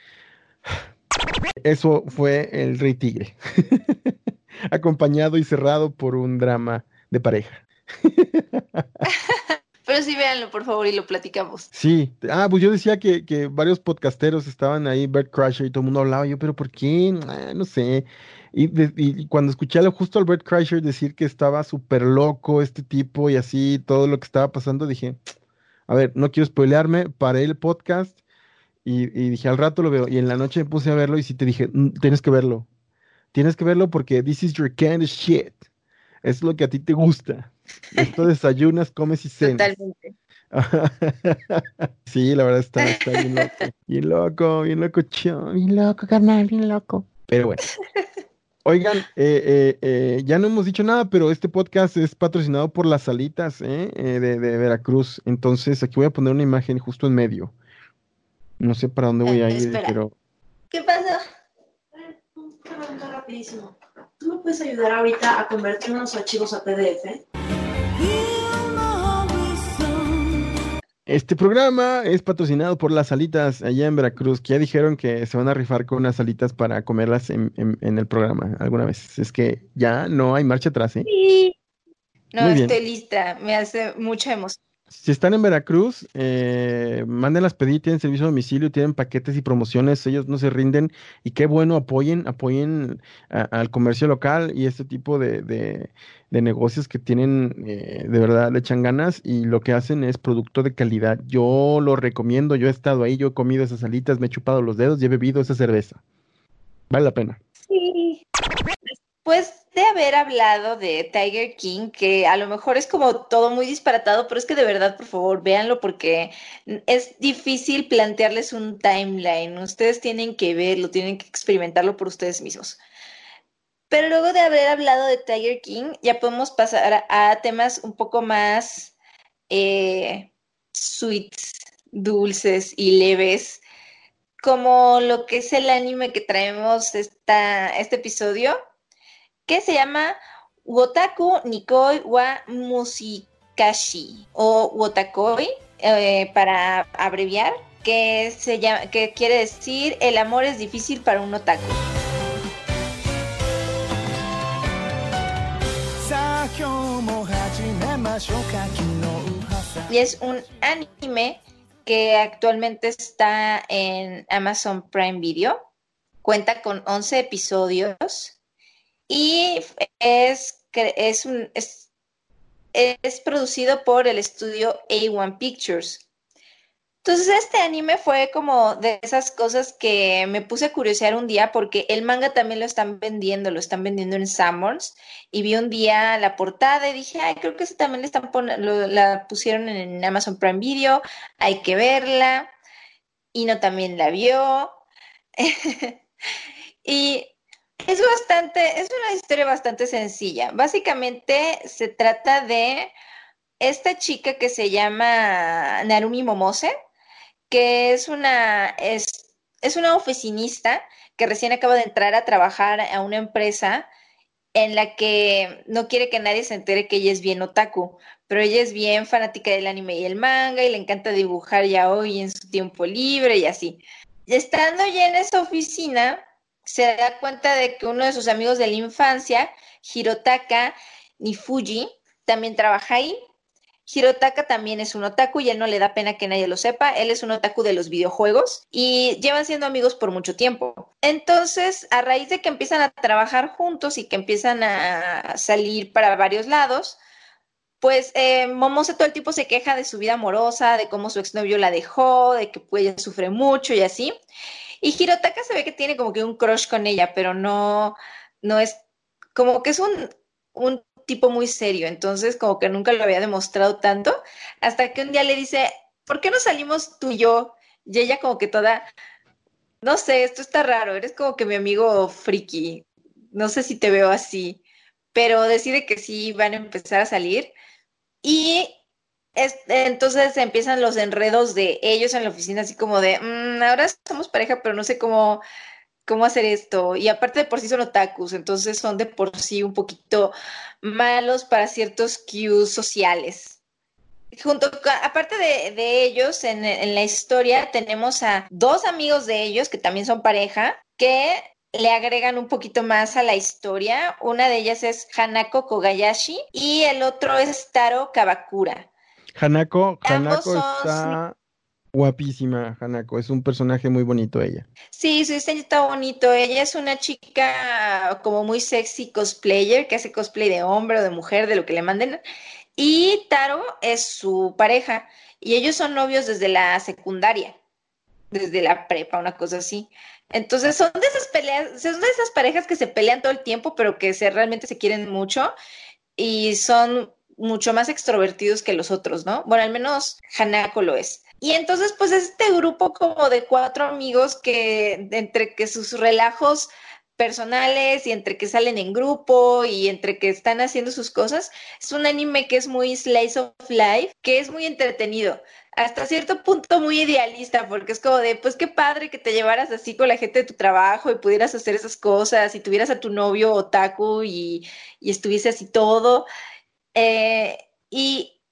Eso fue el Rey Tigre. Acompañado y cerrado por un drama de pareja.
Pero sí, véanlo, por favor, y lo platicamos.
Sí, ah, pues yo decía que, que varios podcasteros estaban ahí, Bert Crusher, y todo el mundo hablaba, yo, pero ¿por qué? Ah, no sé. Y, de- y cuando escuché a lo- justo al Bert Crusher decir que estaba súper loco este tipo y así, todo lo que estaba pasando, dije, a ver, no quiero spoilearme, paré el podcast y, y dije, al rato lo veo. Y en la noche me puse a verlo y sí te dije, "Mm, tienes que verlo, tienes que verlo porque this is your kind of shit. Es lo que a ti te gusta. Esto desayunas, comes y cenas."
Totalmente.
Sí, la verdad está, está bien loco. Bien loco, bien loco, chon, bien loco, carnal, bien loco. Pero bueno. Oigan, eh, eh, eh, ya no hemos dicho nada, pero este podcast es patrocinado por las Salitas, ¿eh? Eh, de, de Veracruz. Entonces, aquí voy a poner una imagen justo en medio. No sé para dónde voy
Eh,
a ir,
espera.
pero
¿Qué pasó?
Un pregunta rapidísimo. ¿Tú me puedes ayudar ahorita a convertir unos archivos a P D F?
este programa es patrocinado por las Salitas allá en Veracruz, que ya dijeron que se van a rifar con unas salitas para comerlas en, en- en el programa alguna vez. Es que ya no hay marcha atrás, ¿eh?
Sí. No,
Muy bien.
estoy lista. Me hace mucha emoción.
Si están en Veracruz, eh, mándenlas pedir, tienen servicio a domicilio, tienen paquetes y promociones, ellos no se rinden y qué bueno, apoyen, apoyen a- al comercio local y este tipo de, de- de negocios que tienen, eh, de verdad, le echan ganas y lo que hacen es producto de calidad. Yo lo recomiendo, yo he estado ahí, yo he comido esas alitas, me he chupado los dedos y he bebido esa cerveza. Vale la pena.
Sí. Después de haber hablado de Tiger King, que a lo mejor es como todo muy disparatado, pero es que de verdad, por favor, véanlo porque es difícil plantearles un timeline. Ustedes tienen que verlo, tienen que experimentarlo por ustedes mismos. Pero luego de haber hablado de Tiger King, ya podemos pasar a, a temas un poco más eh, sweets, dulces y leves, como lo que es el anime que traemos esta, este episodio, que se llama Wotaku Nikoi wa Musikashi, o Wotakoi, eh, para abreviar, que, se llama, que quiere decir el amor es difícil para un otaku. Y es un anime que actualmente está en Amazon Prime Video. Cuenta con once episodios y es, es, un, es, es producido por el estudio A uno Pictures. Entonces este anime fue como de esas cosas que me puse a curiosear un día porque el manga también lo están vendiendo, lo están vendiendo en Sanborns y vi un día la portada y dije, ay, creo que ese también le están pon- lo, la pusieron en Amazon Prime Video, hay que verla. Ino también la vio. Y es bastante, es una historia bastante sencilla. Básicamente se trata de esta chica que se llama Narumi Momose, que es una, es, es una oficinista que recién acaba de entrar a trabajar a una empresa en la que no quiere que nadie se entere que ella es bien otaku, pero ella es bien fanática del anime y el manga y le encanta dibujar ya hoy en su tiempo libre y así. Y estando ya en esa oficina, se da cuenta de que uno de sus amigos de la infancia, Hirotaka Nifuji, también trabaja ahí. Hirotaka también es un otaku y él no le da pena que nadie lo sepa. Él es un otaku de los videojuegos y llevan siendo amigos por mucho tiempo. Entonces, a raíz de que empiezan a trabajar juntos y que empiezan a salir para varios lados, pues eh, Momose todo el tiempo se queja de su vida amorosa, de cómo su exnovio la dejó, de que pues, ella sufre mucho y así. Y Hirotaka se ve que tiene como que un crush con ella, pero no, no es, como que es un, un tipo muy serio, entonces como que nunca lo había demostrado tanto, hasta que un día le dice, ¿por qué no salimos tú y yo? Y ella como que toda, no sé, esto está raro, eres como que mi amigo friki, no sé si te veo así, pero decide que sí van a empezar a salir y es- entonces empiezan los enredos de ellos en la oficina, así como de, "Mm, ahora somos pareja, pero no sé cómo, cómo hacer esto. Y aparte de por sí son otakus, entonces son de por sí un poquito malos para ciertos cues sociales. Junto con- aparte de, de ellos, en, en la historia tenemos a dos amigos de ellos que también son pareja, que le agregan un poquito más a la historia. Una de ellas es Hanako Kobayashi y el otro es Taro Kabakura.
Hanako,
Ambos
Hanako
son,
está guapísima, Hanako, es un personaje muy bonito ella.
sí, su diseño está bonito. Ella es una chica como muy sexy cosplayer que hace cosplay de hombre o de mujer, de lo que le manden. Y Taro es su pareja. Y ellos son novios desde la secundaria, desde la prepa, una cosa así. Entonces son de esas peleas, son de esas parejas que se pelean todo el tiempo, pero que se, realmente se quieren mucho y son mucho más extrovertidos que los otros, ¿no? Bueno, al menos Hanako lo es. Y entonces, pues este grupo como de cuatro amigos que entre que sus relajos personales y entre que salen en grupo y entre que están haciendo sus cosas, es un anime que es muy slice of life, que es muy entretenido, hasta cierto punto muy idealista, porque es como de, pues qué padre que te llevaras así con la gente de tu trabajo y pudieras hacer esas cosas y tuvieras a tu novio otaku y, y estuviese así todo. Eh, y,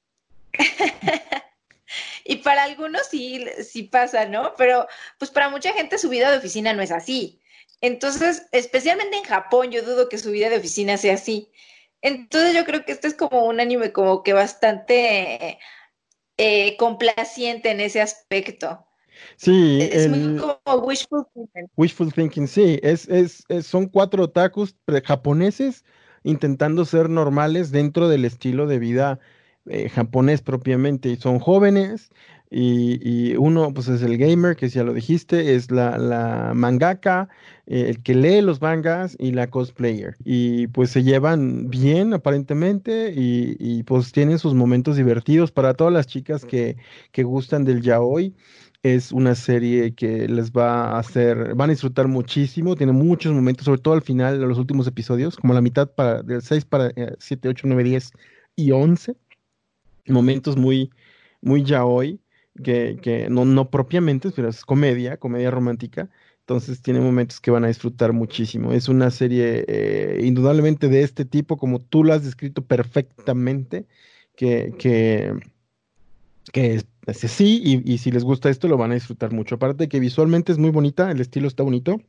y para algunos sí, sí pasa, ¿no? Pero pues para mucha gente su vida de oficina no es así. Entonces, especialmente en Japón, yo dudo que su vida de oficina sea así. Entonces yo creo que este es como un anime como que bastante eh, complaciente en ese aspecto.
Sí,
Es muy
el
como wishful thinking.
wishful thinking, sí, es, es, es- son cuatro otakus pre- japoneses intentando ser normales dentro del estilo de vida eh, japonés propiamente. Y son jóvenes y, y uno pues es el gamer, que ya lo dijiste, es la, la mangaka, eh, el que lee los mangas y la cosplayer. Y pues se llevan bien aparentemente y, y, pues tienen sus momentos divertidos para todas las chicas que, que gustan del yaoi. Es una serie que les va a hacer, van a disfrutar muchísimo, tiene muchos momentos, sobre todo al final, de los últimos episodios, como la mitad para, del seis para eh, siete, ocho, nueve, diez y once momentos muy, muy yaoi, que, que no, no propiamente, pero es comedia, comedia romántica. Entonces tiene momentos que van a disfrutar muchísimo. Es una serie eh, indudablemente de este tipo, como tú lo has descrito perfectamente, que, que que es, es así, y, y si les gusta esto lo van a disfrutar mucho. Aparte de que visualmente es muy bonita, el estilo está bonito.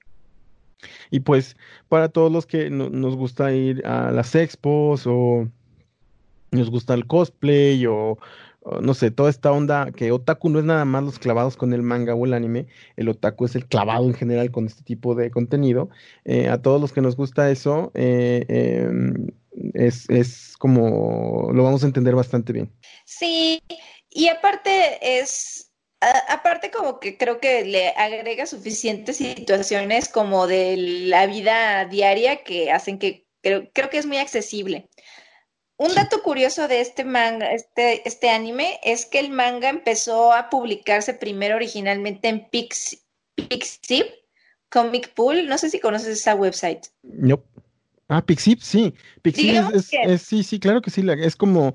Y pues para todos los que no- nos gusta ir a las expos o nos gusta el cosplay o, o no sé, toda esta onda que otaku no es nada más los clavados con el manga o el anime, el otaku es el clavado en general con este tipo de contenido. Eh, a todos los que nos gusta eso, eh, em, es, es como lo vamos a entender bastante bien.
Sí, y aparte es, a- aparte como que creo que le agrega suficientes situaciones como de la vida diaria que hacen que creo, creo que es muy accesible. Un
Sí.
dato curioso de este manga, este, este anime, es que el manga empezó a publicarse primero originalmente en Pix, Pixiv, Comic Pool. No sé si conoces esa website.
No. Ah, Pixiv, sí. Pixiv es,
Digamos
es,
que
es- sí, sí, claro que sí. la- Es como,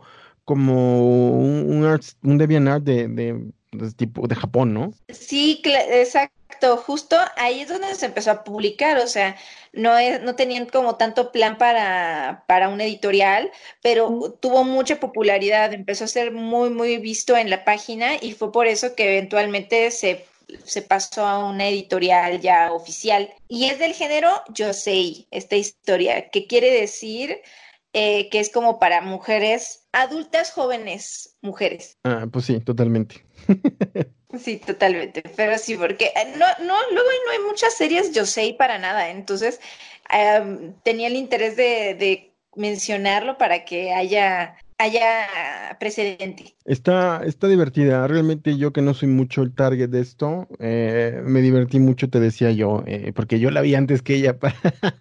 como un, un, arts- un DeviantArt de, de, de tipo de Japón, ¿no?
sí, cla- exacto, justo ahí es donde se empezó a publicar, o sea, no es, no tenían como tanto plan para, para un editorial, pero tuvo mucha popularidad, empezó a ser muy, muy visto en la página y fue por eso que eventualmente se, se pasó a una editorial ya oficial. Y es del género Yosei, esta historia, que quiere decir eh, que es como para mujeres adultas, jóvenes, mujeres.
Ah, pues sí, totalmente.
Sí, totalmente, pero sí, porque eh, no, no, luego no hay muchas series Yosei para nada, entonces em, tenía el interés de, de mencionarlo para que haya, haya precedente.
Está, está divertida. Realmente yo que no soy mucho el target de esto, eh, me divertí mucho, te decía yo, eh, porque yo la vi antes que ella. pa-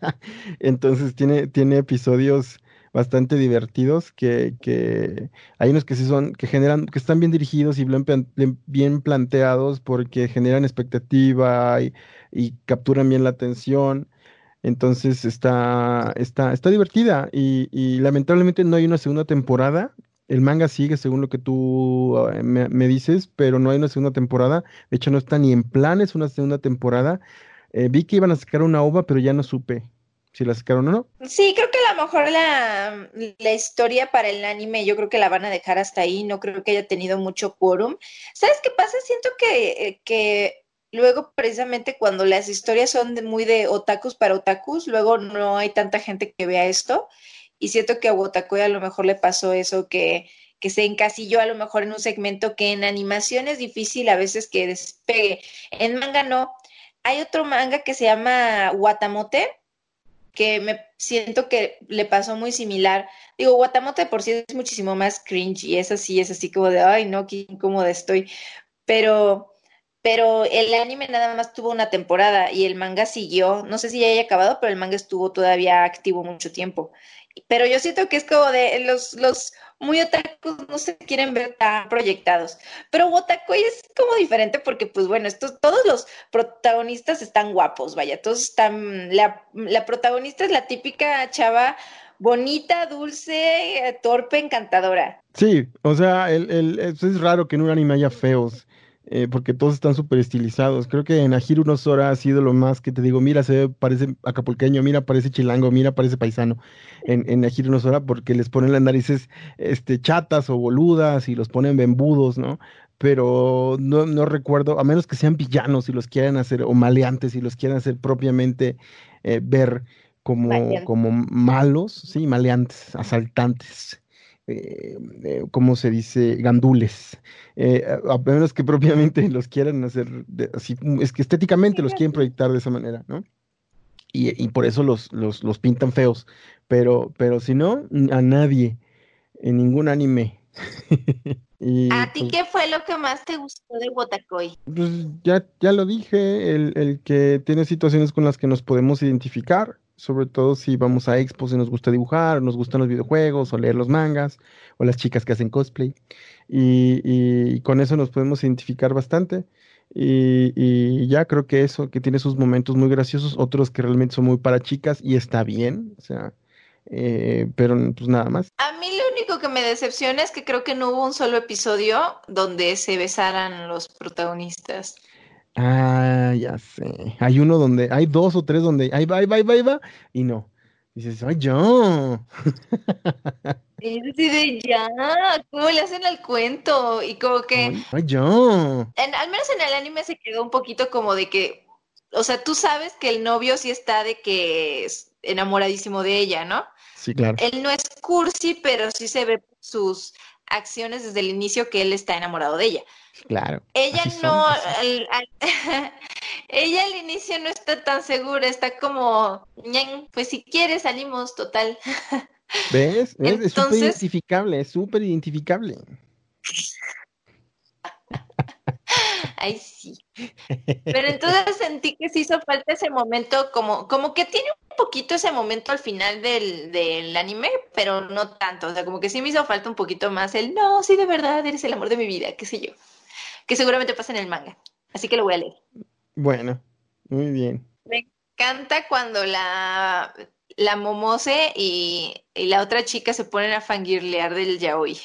Entonces tiene, tiene episodios bastante divertidos que, que hay unos que sí son, que generan, que están bien dirigidos y bien, plan- bien bien planteados porque generan expectativa y, y capturan bien la atención. Entonces está, está, está divertida y, y lamentablemente no hay una segunda temporada. El manga sigue según lo que tú eh, me, me dices, pero no hay una segunda temporada. De hecho, no está ni en planes una segunda temporada. Eh, vi que iban a sacar una ova, pero ya no supe si la sacaron o no.
Sí, creo que a lo mejor la, la historia para el anime, yo creo que la van a dejar hasta ahí, no creo que haya tenido mucho quórum. ¿Sabes qué pasa? Siento que, eh, que luego precisamente cuando las historias son de- muy de otakus para otakus, luego no hay tanta gente que vea esto y siento que a Wotakoi a lo mejor le pasó eso, que, que se encasilló a lo mejor en un segmento que en animación es difícil a veces que despegue, en manga no. Hay otro manga que se llama Watamote que me siento que le pasó muy similar. Digo, Guatamote de por sí es muchísimo más cringe y es así, es así como de, ay, no, qué incómoda estoy. Pero, pero el anime nada más tuvo una temporada y el manga siguió. No sé si ya haya acabado, pero el manga estuvo todavía activo mucho tiempo. Pero yo siento que es como de los, los muy otakus no se quieren ver tan proyectados. Pero Wotakoi es como diferente porque, pues bueno, estos, todos los protagonistas están guapos, vaya, todos están, la, la protagonista es la típica chava bonita, dulce, eh, torpe, encantadora.
Sí, o sea, el, el- es, es raro que en un anime haya feos, eh, porque todos están súper estilizados. Creo que en Ahiru no Sora ha sido lo más que te digo, mira, se ve, parece acapulqueño, mira, parece chilango, mira, parece paisano en, en Ahiru no Sora, porque les ponen las narices este, chatas o boludas y los ponen bembudos, ¿no? Pero no, no recuerdo, a menos que sean villanos y los quieran hacer, o maleantes y los quieran hacer propiamente eh, ver como,
Valiente.
como malos, sí, maleantes, asaltantes. eh, eh, ¿cómo se dice? Gandules. Eh, a, a menos que propiamente los quieran hacer de- así, mm, es que estéticamente los quieren proyectar de esa manera, ¿no? Y, y por eso los, los, los pintan feos. Pero, pero si no, n- a nadie, en ningún anime. Y
¿A ti
pues,
qué fue lo que más te gustó de Wotakoi?
pues ya, ya lo dije, el, el que tiene situaciones con las que nos podemos identificar, sobre todo si vamos a expos y nos gusta dibujar, nos gustan los videojuegos, o leer los mangas, o las chicas que hacen cosplay. Y, y con eso nos podemos identificar bastante. Y, y ya creo que eso, que tiene sus momentos muy graciosos, otros que realmente son muy para chicas, y está bien, o sea, eh, pero pues nada más.
A mí lo único que me decepciona es que creo que no hubo un solo episodio donde se besaran los protagonistas.
Ah, ya sé. Hay uno donde, hay dos o tres donde, ahí va, ahí va, ahí va, ahí va, y no. Dices, ay, yo.
Es así de ya, ¿cómo le hacen al cuento? Y como que,
Ay, ay, yo.
en- al menos en el anime se quedó un poquito como de que, o sea, tú sabes que el novio sí está de que es enamoradísimo de ella, ¿no?
Sí, claro,
Él no es cursi, pero sí se ve por sus acciones desde el inicio que él está enamorado de ella.
claro.
Ella
Así son,
no,
así.
al- al- ella al inicio no está tan segura, está como, "Ñan, pues si quieres salimos, total".
¿Ves? ¿Ves? Es súper
Entonces,
identificable, es súper identificable.
ay sí. Pero entonces sentí que sí hizo falta ese momento, como, como que tiene un poquito ese momento al final del, del anime, pero no tanto. O sea, como que sí me hizo falta un poquito más el, no, sí, de verdad, eres el amor de mi vida, qué sé yo. Que seguramente pasa en el manga. Así que lo voy a leer.
Bueno, muy bien.
Me encanta cuando la, la Momose y, y la otra chica se ponen a fangirlear del yaoi.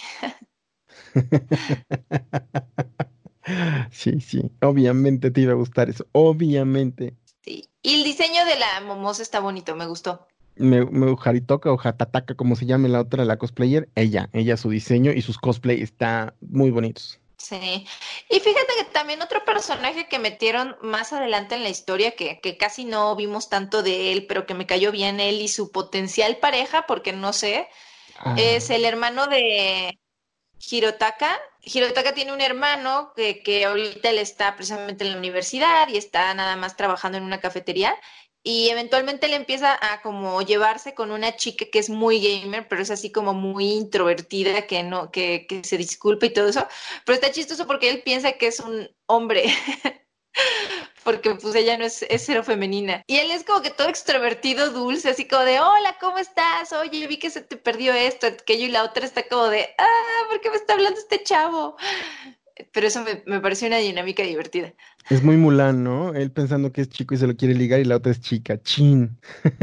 Sí, sí, obviamente te iba a gustar eso, obviamente.
Sí. Y el diseño de la Momose está bonito, me gustó.
Me, me Haritoka o Hatataka, como se llame la otra, la cosplayer, ella, ella, su diseño y sus cosplay está muy bonitos.
Sí. Y fíjate que también otro personaje que metieron más adelante en la historia, que, que casi no vimos tanto de él, pero que me cayó bien él y su potencial pareja, porque no sé,
Ah,
es el hermano de Hirotaka. Hirotaka tiene un hermano que, que ahorita él está precisamente en la universidad y está nada más trabajando en una cafetería. Y eventualmente él empieza a como llevarse con una chica que es muy gamer, pero es así como muy introvertida, que no, que, que se disculpa y todo eso. Pero está chistoso porque él piensa que es un hombre, porque pues ella no es, es cero femenina. Y él es como que todo extrovertido, dulce, así como de, hola, ¿cómo estás? Oye, vi que se te perdió esto, aquello, y la otra está como de, ah, ¿por qué me está hablando este chavo? Pero eso me, me pareció una dinámica divertida.
es muy Mulan, ¿no? Él pensando que es chico y se lo quiere ligar y la otra es chica. Chin.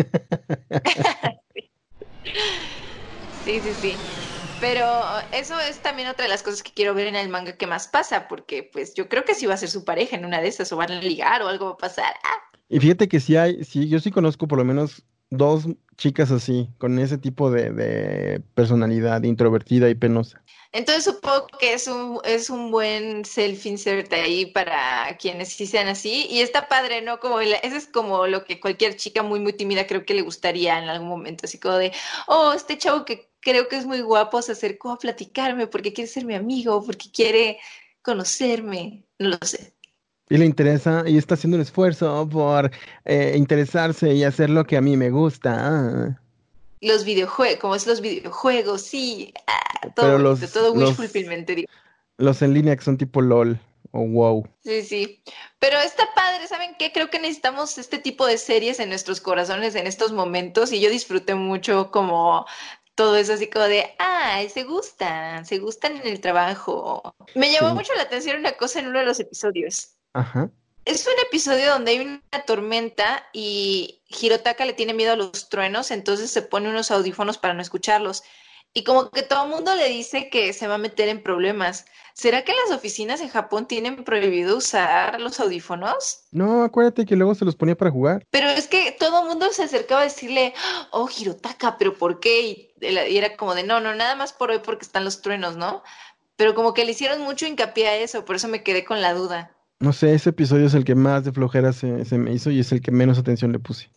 Sí, sí, sí. Pero eso es también otra de las cosas que quiero ver en el manga que más pasa, porque pues yo creo que sí va a ser su pareja en una de esas, o van a ligar o algo va a pasar. Ah,
Y fíjate que sí hay, sí, yo sí conozco por lo menos dos chicas así, con ese tipo de, de personalidad introvertida y penosa.
entonces supongo que es un, es un buen self-insert ahí para quienes sí sean así. Y está padre, ¿no? Como la- eso es como lo que cualquier chica muy, muy tímida creo que le gustaría en algún momento. Así como de, oh, este chavo que creo que es muy guapo se acercó a platicarme porque quiere ser mi amigo, porque quiere conocerme. No lo sé.
Y le interesa y está haciendo un esfuerzo por eh, interesarse y hacer lo que a mí me gusta. Ah.
Los videojuegos, como es los videojuegos, sí, ah, todo
Pero
bonito,
los,
todo wishful
los,
fulfillment, digo.
los en línea que son tipo LOL o WoW.
Sí, sí. Pero está padre, ¿saben qué? Creo que necesitamos este tipo de series en nuestros corazones en estos momentos y yo disfruté mucho como todo eso así como de, ah, se gustan, se gustan en el trabajo. Me llamó
Sí.
mucho la atención una cosa en uno de los episodios.
Ajá.
Es un episodio donde hay una tormenta y Hirotaka le tiene miedo a los truenos, entonces se pone unos audífonos para no escucharlos. Y como que todo el mundo le dice que se va a meter en problemas. ¿Será que las oficinas en Japón tienen prohibido usar los audífonos?
No, acuérdate que luego se los ponía para jugar.
Pero es que todo el mundo se acercaba a decirle, oh, Hirotaka, ¿pero por qué? Y, y era como de, no, no, nada más por hoy porque están los truenos, ¿no? Pero como que le hicieron mucho hincapié a eso, por eso me quedé con la duda.
No sé, ese episodio es el que más de flojera se, se me hizo y es el que menos atención le puse.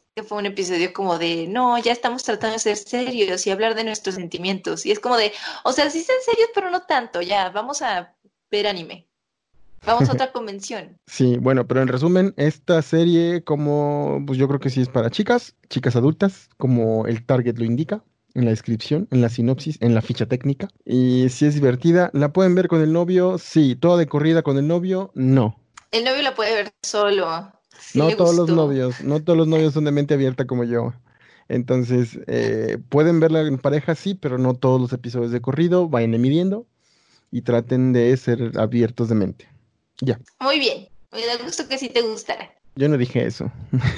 que fue un episodio como de, no, ya estamos tratando de ser serios y hablar de nuestros sentimientos. Y es como de, o sea, sí sean serios, pero no tanto, ya, vamos a ver anime. Vamos a otra convención.
Sí, bueno, pero en resumen, esta serie como, pues yo creo que sí es para chicas, chicas adultas, como el target lo indica, en la descripción, en la sinopsis, en la ficha técnica. Y si es divertida, ¿la pueden ver con el novio? Sí. ¿Toda de corrida con el novio? No.
El novio la puede ver solo, si
No
le
todos los
gustó.
novios, no todos los novios son de mente abierta como yo. Entonces, eh, pueden verla en pareja, sí, pero no todos los episodios de corrido. Vayan midiendo y traten de ser abiertos de mente. Ya.
Muy bien, me da gusto que sí te gustara.
Yo no dije eso.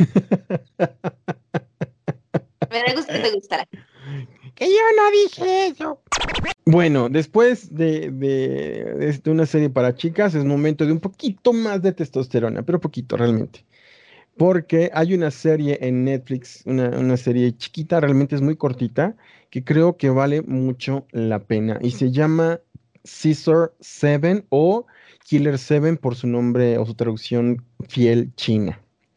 Me da gusto que te gustara.
Que yo no dije eso.
Bueno, después de, de, de una serie para chicas, es momento de un poquito más de testosterona, pero poquito realmente. Porque hay una serie en Netflix, una, una serie chiquita, realmente es muy cortita, que creo que vale mucho la pena. Y se llama Scissor Seven o Killer Seven por su nombre o su traducción fiel china.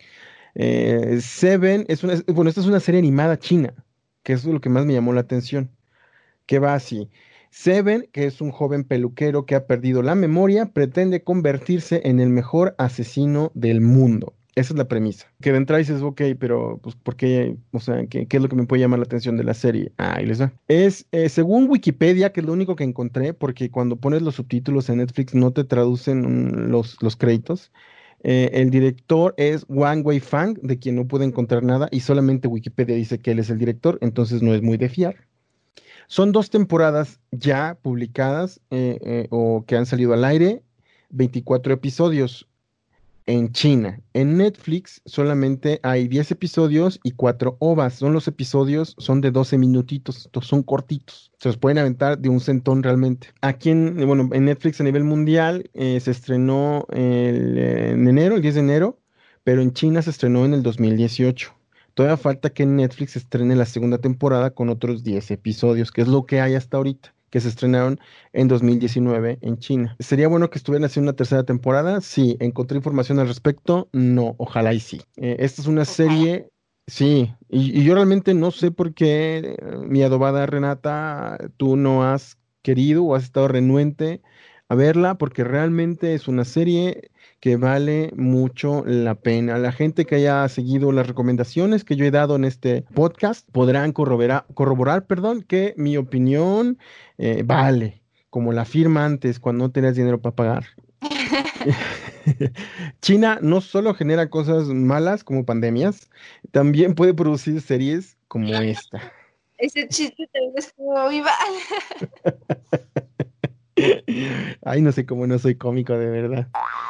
Eh, Seven es una, bueno, esta es una serie animada china, que es lo que más me llamó la atención, que va así. Seven, que es un joven peluquero que ha perdido la memoria, pretende convertirse en el mejor asesino del mundo. Esa es la premisa. Que de entrada dices, ok, pero pues, ¿por qué? O sea, ¿qué, qué es lo que me puede llamar la atención de la serie? Ah, ahí les va. Es, eh, según Wikipedia, que es lo único que encontré, porque cuando pones los subtítulos en Netflix no te traducen um, los, los créditos. Eh, el director es Wang Weifang, de quien no pude encontrar nada, y solamente Wikipedia dice que él es el director, entonces no es muy de fiar. Son dos temporadas ya publicadas eh, eh, o que han salido al aire, veinticuatro episodios en China. En Netflix solamente hay diez episodios y cuatro O V As. Son los episodios, son de doce minutitos, entonces son cortitos. Se los pueden aventar de un centón realmente. Aquí en, bueno, en Netflix a nivel mundial eh, se estrenó el, eh, en enero, el diez de enero, pero en China se estrenó en el dos mil dieciocho. Todavía falta que Netflix estrene la segunda temporada con otros diez episodios, que es lo que hay hasta ahorita, que se estrenaron en dos mil diecinueve en China. ¿Sería bueno que estuvieran haciendo una tercera temporada? Sí. ¿Encontré información al respecto? No. Ojalá y sí. Eh, esta es una
Ojalá.
serie... Sí, y, y yo realmente no sé por qué, eh, mi adobada Renata, tú no has querido o has estado renuente a verla, porque realmente es una serie que vale mucho la pena. La gente que haya seguido las recomendaciones que yo he dado en este podcast podrán corroborar, corroborar, perdón, que mi opinión eh, vale, como la firma antes cuando no tenías dinero para pagar. China no solo genera cosas malas como pandemias, también puede producir series como esta.
Ese chiste también estuvo muy mal.
Ay, no sé cómo no soy cómico, de verdad.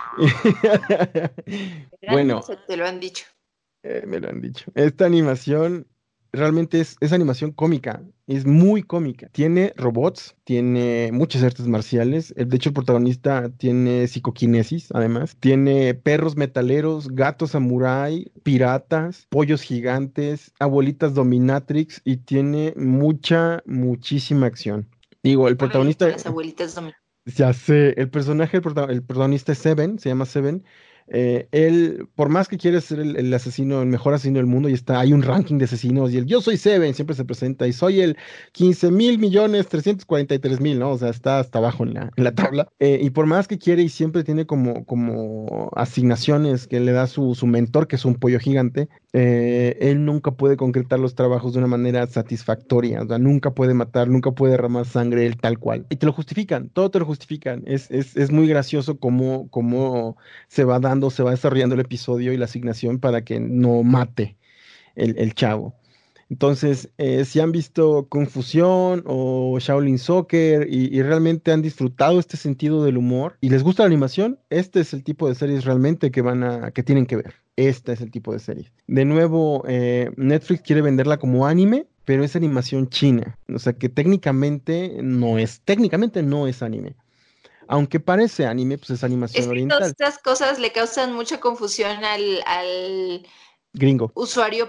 Bueno,
Se te lo han dicho.
eh, me lo han dicho. Esta animación realmente es, es animación cómica, es muy cómica. Tiene robots, tiene muchas artes marciales. eh, De hecho, el protagonista tiene psicoquinesis, además. Tiene perros metaleros, gatos samurái, piratas, pollos gigantes, abuelitas dominatrix y tiene mucha, muchísima acción. Digo, el protagonista...
Las abuelitas domin-
Ya sé, el personaje, el, prota- el protagonista es Seven, se llama Seven. Eh, él, por más que quiere ser el, el asesino, el mejor asesino del mundo, y está, hay un ranking de asesinos, y el yo soy Seven siempre se presenta, y soy el quince mil millones trescientos cuarenta y tres mil, ¿no? O sea, está hasta abajo en la, en la tabla. Eh, y por más que quiere, y siempre tiene como, como asignaciones que le da su, su mentor, que es un pollo gigante, eh, él nunca puede concretar los trabajos de una manera satisfactoria, o sea, nunca puede matar, nunca puede derramar sangre, él tal cual. Y te lo justifican, todo te lo justifican. Es, es, es muy gracioso cómo, cómo se va dando, se va desarrollando el episodio y la asignación para que no mate el, el chavo. Entonces, eh, si han visto Confusión o Shaolin Soccer y, y realmente han disfrutado este sentido del humor y les gusta la animación, este es el tipo de series realmente que van a, que tienen que ver. Este es el tipo de series. De nuevo, eh, Netflix quiere venderla como anime, pero es animación china. O sea que técnicamente no es, técnicamente no es anime. Aunque parece anime, pues es animación
Es que
oriental.
todas estas cosas le causan mucha confusión al, al
Gringo.
usuario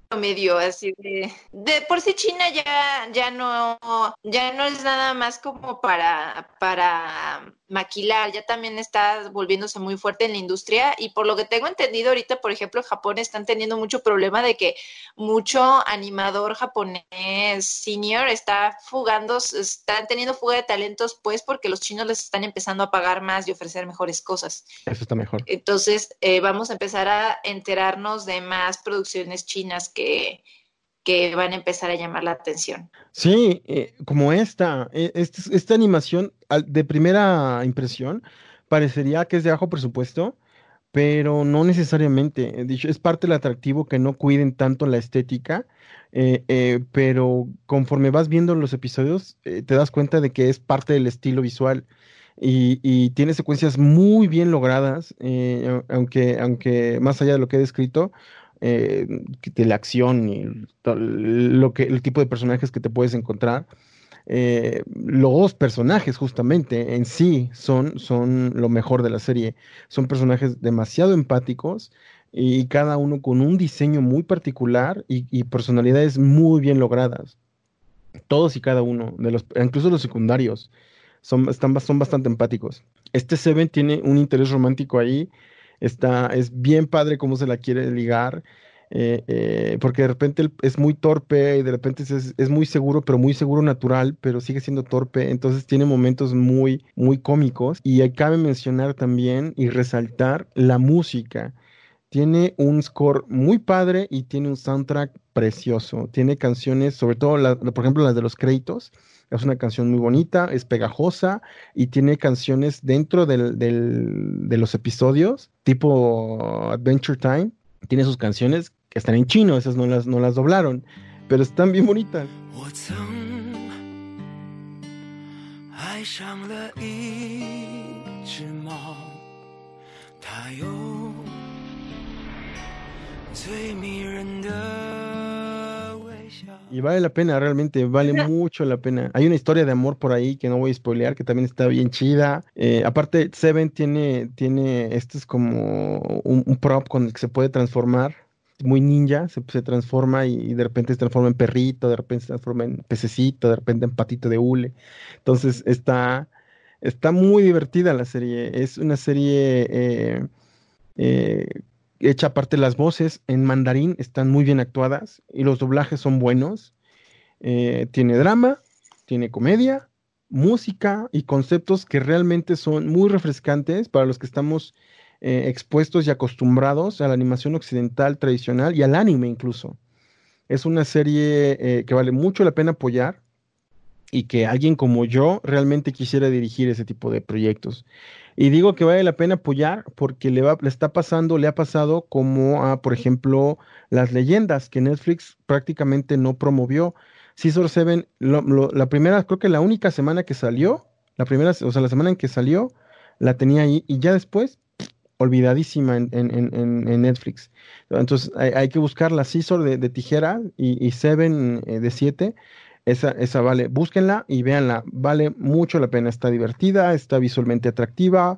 medio, así de, de por sí China ya, ya no, ya no es nada más como para, para maquilar, ya también está volviéndose muy fuerte en la industria, y por lo que tengo entendido ahorita, por ejemplo, en Japón están teniendo mucho problema de que mucho animador japonés senior está fugando, están teniendo fuga de talentos, pues porque los chinos les están empezando a pagar más y ofrecer mejores cosas.
Eso está mejor.
Entonces, eh, vamos a empezar a enterarnos de más producciones chinas que, que van a empezar a llamar la atención.
Sí, eh, como esta, eh, este- esta animación al- de primera impresión parecería que es de bajo presupuesto, pero no necesariamente. eh, Dicho, es parte del atractivo que no cuiden tanto la estética, eh, eh, pero conforme vas viendo los episodios, eh, te das cuenta de que es parte del estilo visual y, y tiene secuencias muy bien logradas, eh, au- aunque, aunque más allá de lo que he descrito, eh, que- de la acción y el, to- lo que, el tipo de personajes que te puedes encontrar. eh, los personajes justamente en sí son, son lo mejor de la serie. Son personajes demasiado empáticos y cada uno con un diseño muy particular y, y personalidades muy bien logradas. Todos y cada uno de los, incluso los secundarios, son, están, bas- son bastante empáticos. Este Seven tiene un interés romántico ahí. Está, es bien padre cómo se la quiere ligar. eh, eh, porque de repente él es muy torpe y de repente es, es muy seguro, pero muy seguro natural, pero sigue siendo torpe. Entonces tiene momentos muy, muy cómicos. Y ahí cabe mencionar también y resaltar la música. Tiene un score muy padre y tiene un soundtrack precioso. Tiene canciones, sobre todo, la- por ejemplo, las de los créditos. Es una canción muy bonita, es pegajosa y tiene canciones dentro del, del- de los episodios, tipo Adventure Time. Tiene sus canciones que están en chino, esas no las, no las doblaron, pero están bien bonitas.
我曾爱上了一只猫，它有最迷人的微笑。
Y vale la pena, realmente vale mucho la pena. Hay una historia de amor por ahí que no voy a spoilear, que también está bien chida. Eh, aparte, Seven tiene, tiene, este es como un, un prop con el que se puede transformar. Muy ninja, se, se transforma y, y de repente se transforma en perrito, de repente se transforma en pececito, de repente en patito de hule. Entonces está, está muy divertida la serie. Es una serie eh, eh, hecha aparte las voces en mandarín, están muy bien actuadas y los doblajes son buenos. Eh, tiene drama, tiene comedia, música y conceptos que realmente son muy refrescantes para los que estamos eh, expuestos y acostumbrados a la animación occidental tradicional y al anime incluso. Es una serie eh, que vale mucho la pena apoyar y que alguien como yo realmente quisiera dirigir ese tipo de proyectos. Y digo que vale la pena apoyar porque le va, le está pasando, le ha pasado como a, por ejemplo, Las Leyendas, que Netflix prácticamente no promovió. Scissor Seven, lo- lo- la primera, creo que la única semana que salió, la primera, o sea, la semana en que salió, la tenía ahí y ya después, olvidadísima en, en- en- en- en Netflix. Entonces, hay, hay que buscar la Scissor de, de tijera y, y Seven eh, de siete. Esa, esa vale, búsquenla y véanla, vale mucho la pena, está divertida, está visualmente atractiva,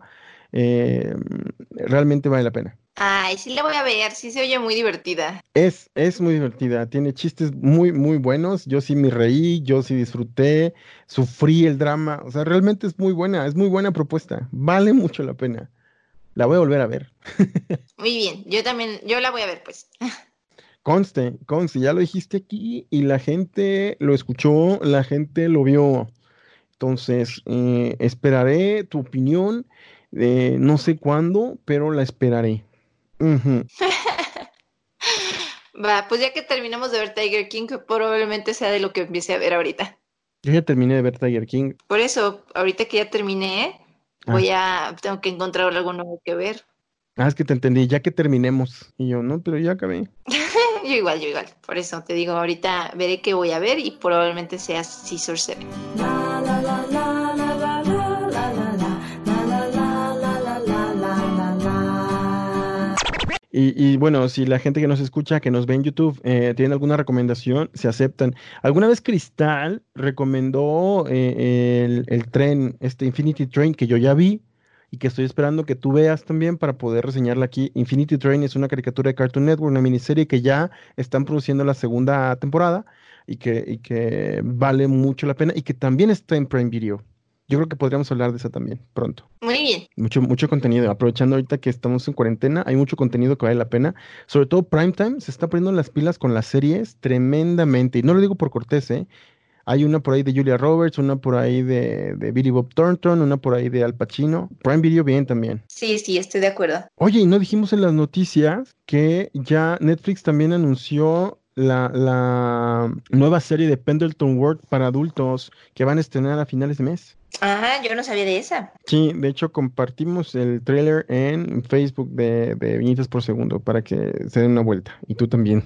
eh, realmente vale la pena.
Ay, sí la voy a ver, sí se oye muy divertida.
Es, es muy divertida, tiene chistes muy, muy buenos, yo sí me reí, yo sí disfruté, sufrí el drama, o sea, realmente es muy buena, es muy buena propuesta, vale mucho la pena, la voy a volver a ver.
Muy bien, yo también, yo la voy a ver, pues.
Conste, conste, ya lo dijiste aquí y la gente lo escuchó, la gente lo vio. Entonces, eh, esperaré tu opinión, eh, no sé cuándo, pero la esperaré. Ujú.
Va, pues ya que terminamos de ver Tiger King, que probablemente sea de lo que empiece a ver ahorita.
Yo ya terminé de ver Tiger King.
Por eso, ahorita que ya terminé,
Ah,
voy a, tengo que encontrar algo nuevo que ver.
ah, es que te entendí, ya que terminemos. Y yo, no, pero ya acabé.
Yo igual, yo igual. Por eso te digo, ahorita veré qué voy a ver y probablemente sea Scissor Seven.
Y, y bueno, si la gente que nos escucha, que nos ve en YouTube, eh, tiene alguna recomendación, se aceptan. Alguna vez Cristal recomendó eh, el, el tren, este Infinity Train, que yo ya vi, y que estoy esperando que tú veas también para poder reseñarla aquí. Infinity Train es una caricatura de Cartoon Network, una miniserie que ya están produciendo la segunda temporada y que, y que vale mucho la pena y que también está en Prime Video. Yo creo que podríamos hablar de esa también pronto.
Muy bien.
Mucho, mucho contenido. Aprovechando ahorita que estamos en cuarentena, hay mucho contenido que vale la pena. Sobre todo Primetime se está poniendo las pilas con las series tremendamente. Y no lo digo por cortés, ¿eh? Hay una por ahí de Julia Roberts, una por ahí de, de Billy Bob Thornton, una por ahí de Al Pacino. Prime Video bien también.
Sí, sí, estoy de acuerdo.
Oye, y no dijimos en las noticias que ya Netflix también anunció la, la nueva serie de Pendleton Ward para adultos que van a estrenar a finales de mes.
Ah, yo no sabía de esa.
Sí, de hecho compartimos el tráiler en Facebook de, de Viñetas por Segundo para que se den una vuelta. Y tú también.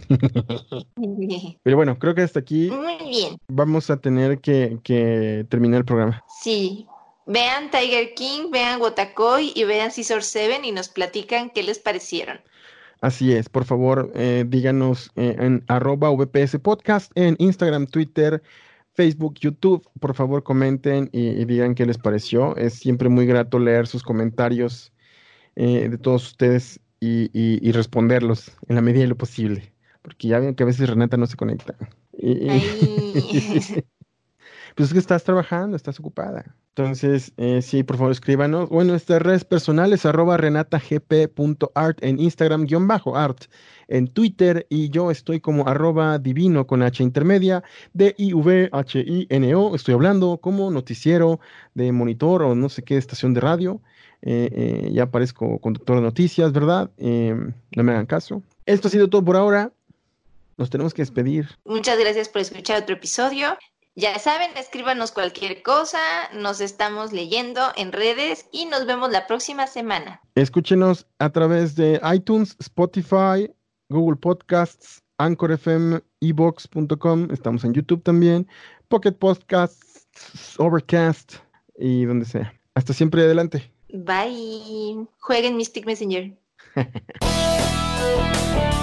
Pero bueno, creo que hasta aquí
Muy bien.
vamos a tener que, que terminar el programa.
Sí. Vean Tiger King, vean Wotakoi y vean Scissor Seven y nos platican qué les parecieron.
Así es, por favor, eh, díganos eh, en arroba V P S Podcast, en Instagram, Twitter, Facebook, YouTube, por favor comenten y, y digan qué les pareció. Es siempre muy grato leer sus comentarios eh, de todos ustedes y, y, y responderlos en la medida de lo posible, porque ya ven que a veces Renata no se conecta. Y, y... pues es que estás trabajando, estás ocupada. Entonces, eh, sí, por favor, escríbanos. Bueno, nuestras redes personales, arroba renatagp.art en Instagram, guión bajo art en Twitter, y yo estoy como arroba divino con H intermedia, D I V H I N O. Estoy hablando como noticiero de monitor o no sé qué estación de radio. Eh, eh, ya aparezco conductor de noticias, ¿verdad? Eh, no me hagan caso. Esto ha sido todo por ahora. Nos tenemos que despedir.
Muchas gracias por escuchar otro episodio. Ya saben, escríbanos cualquier cosa, nos estamos leyendo en redes y nos vemos la próxima semana.
Escúchenos a través de iTunes, Spotify, Google Podcasts, Anchor F M, evox punto com, estamos en YouTube también, Pocket Podcasts, Overcast y donde sea. Hasta siempre, adelante.
Bye. Jueguen Mystic Messenger.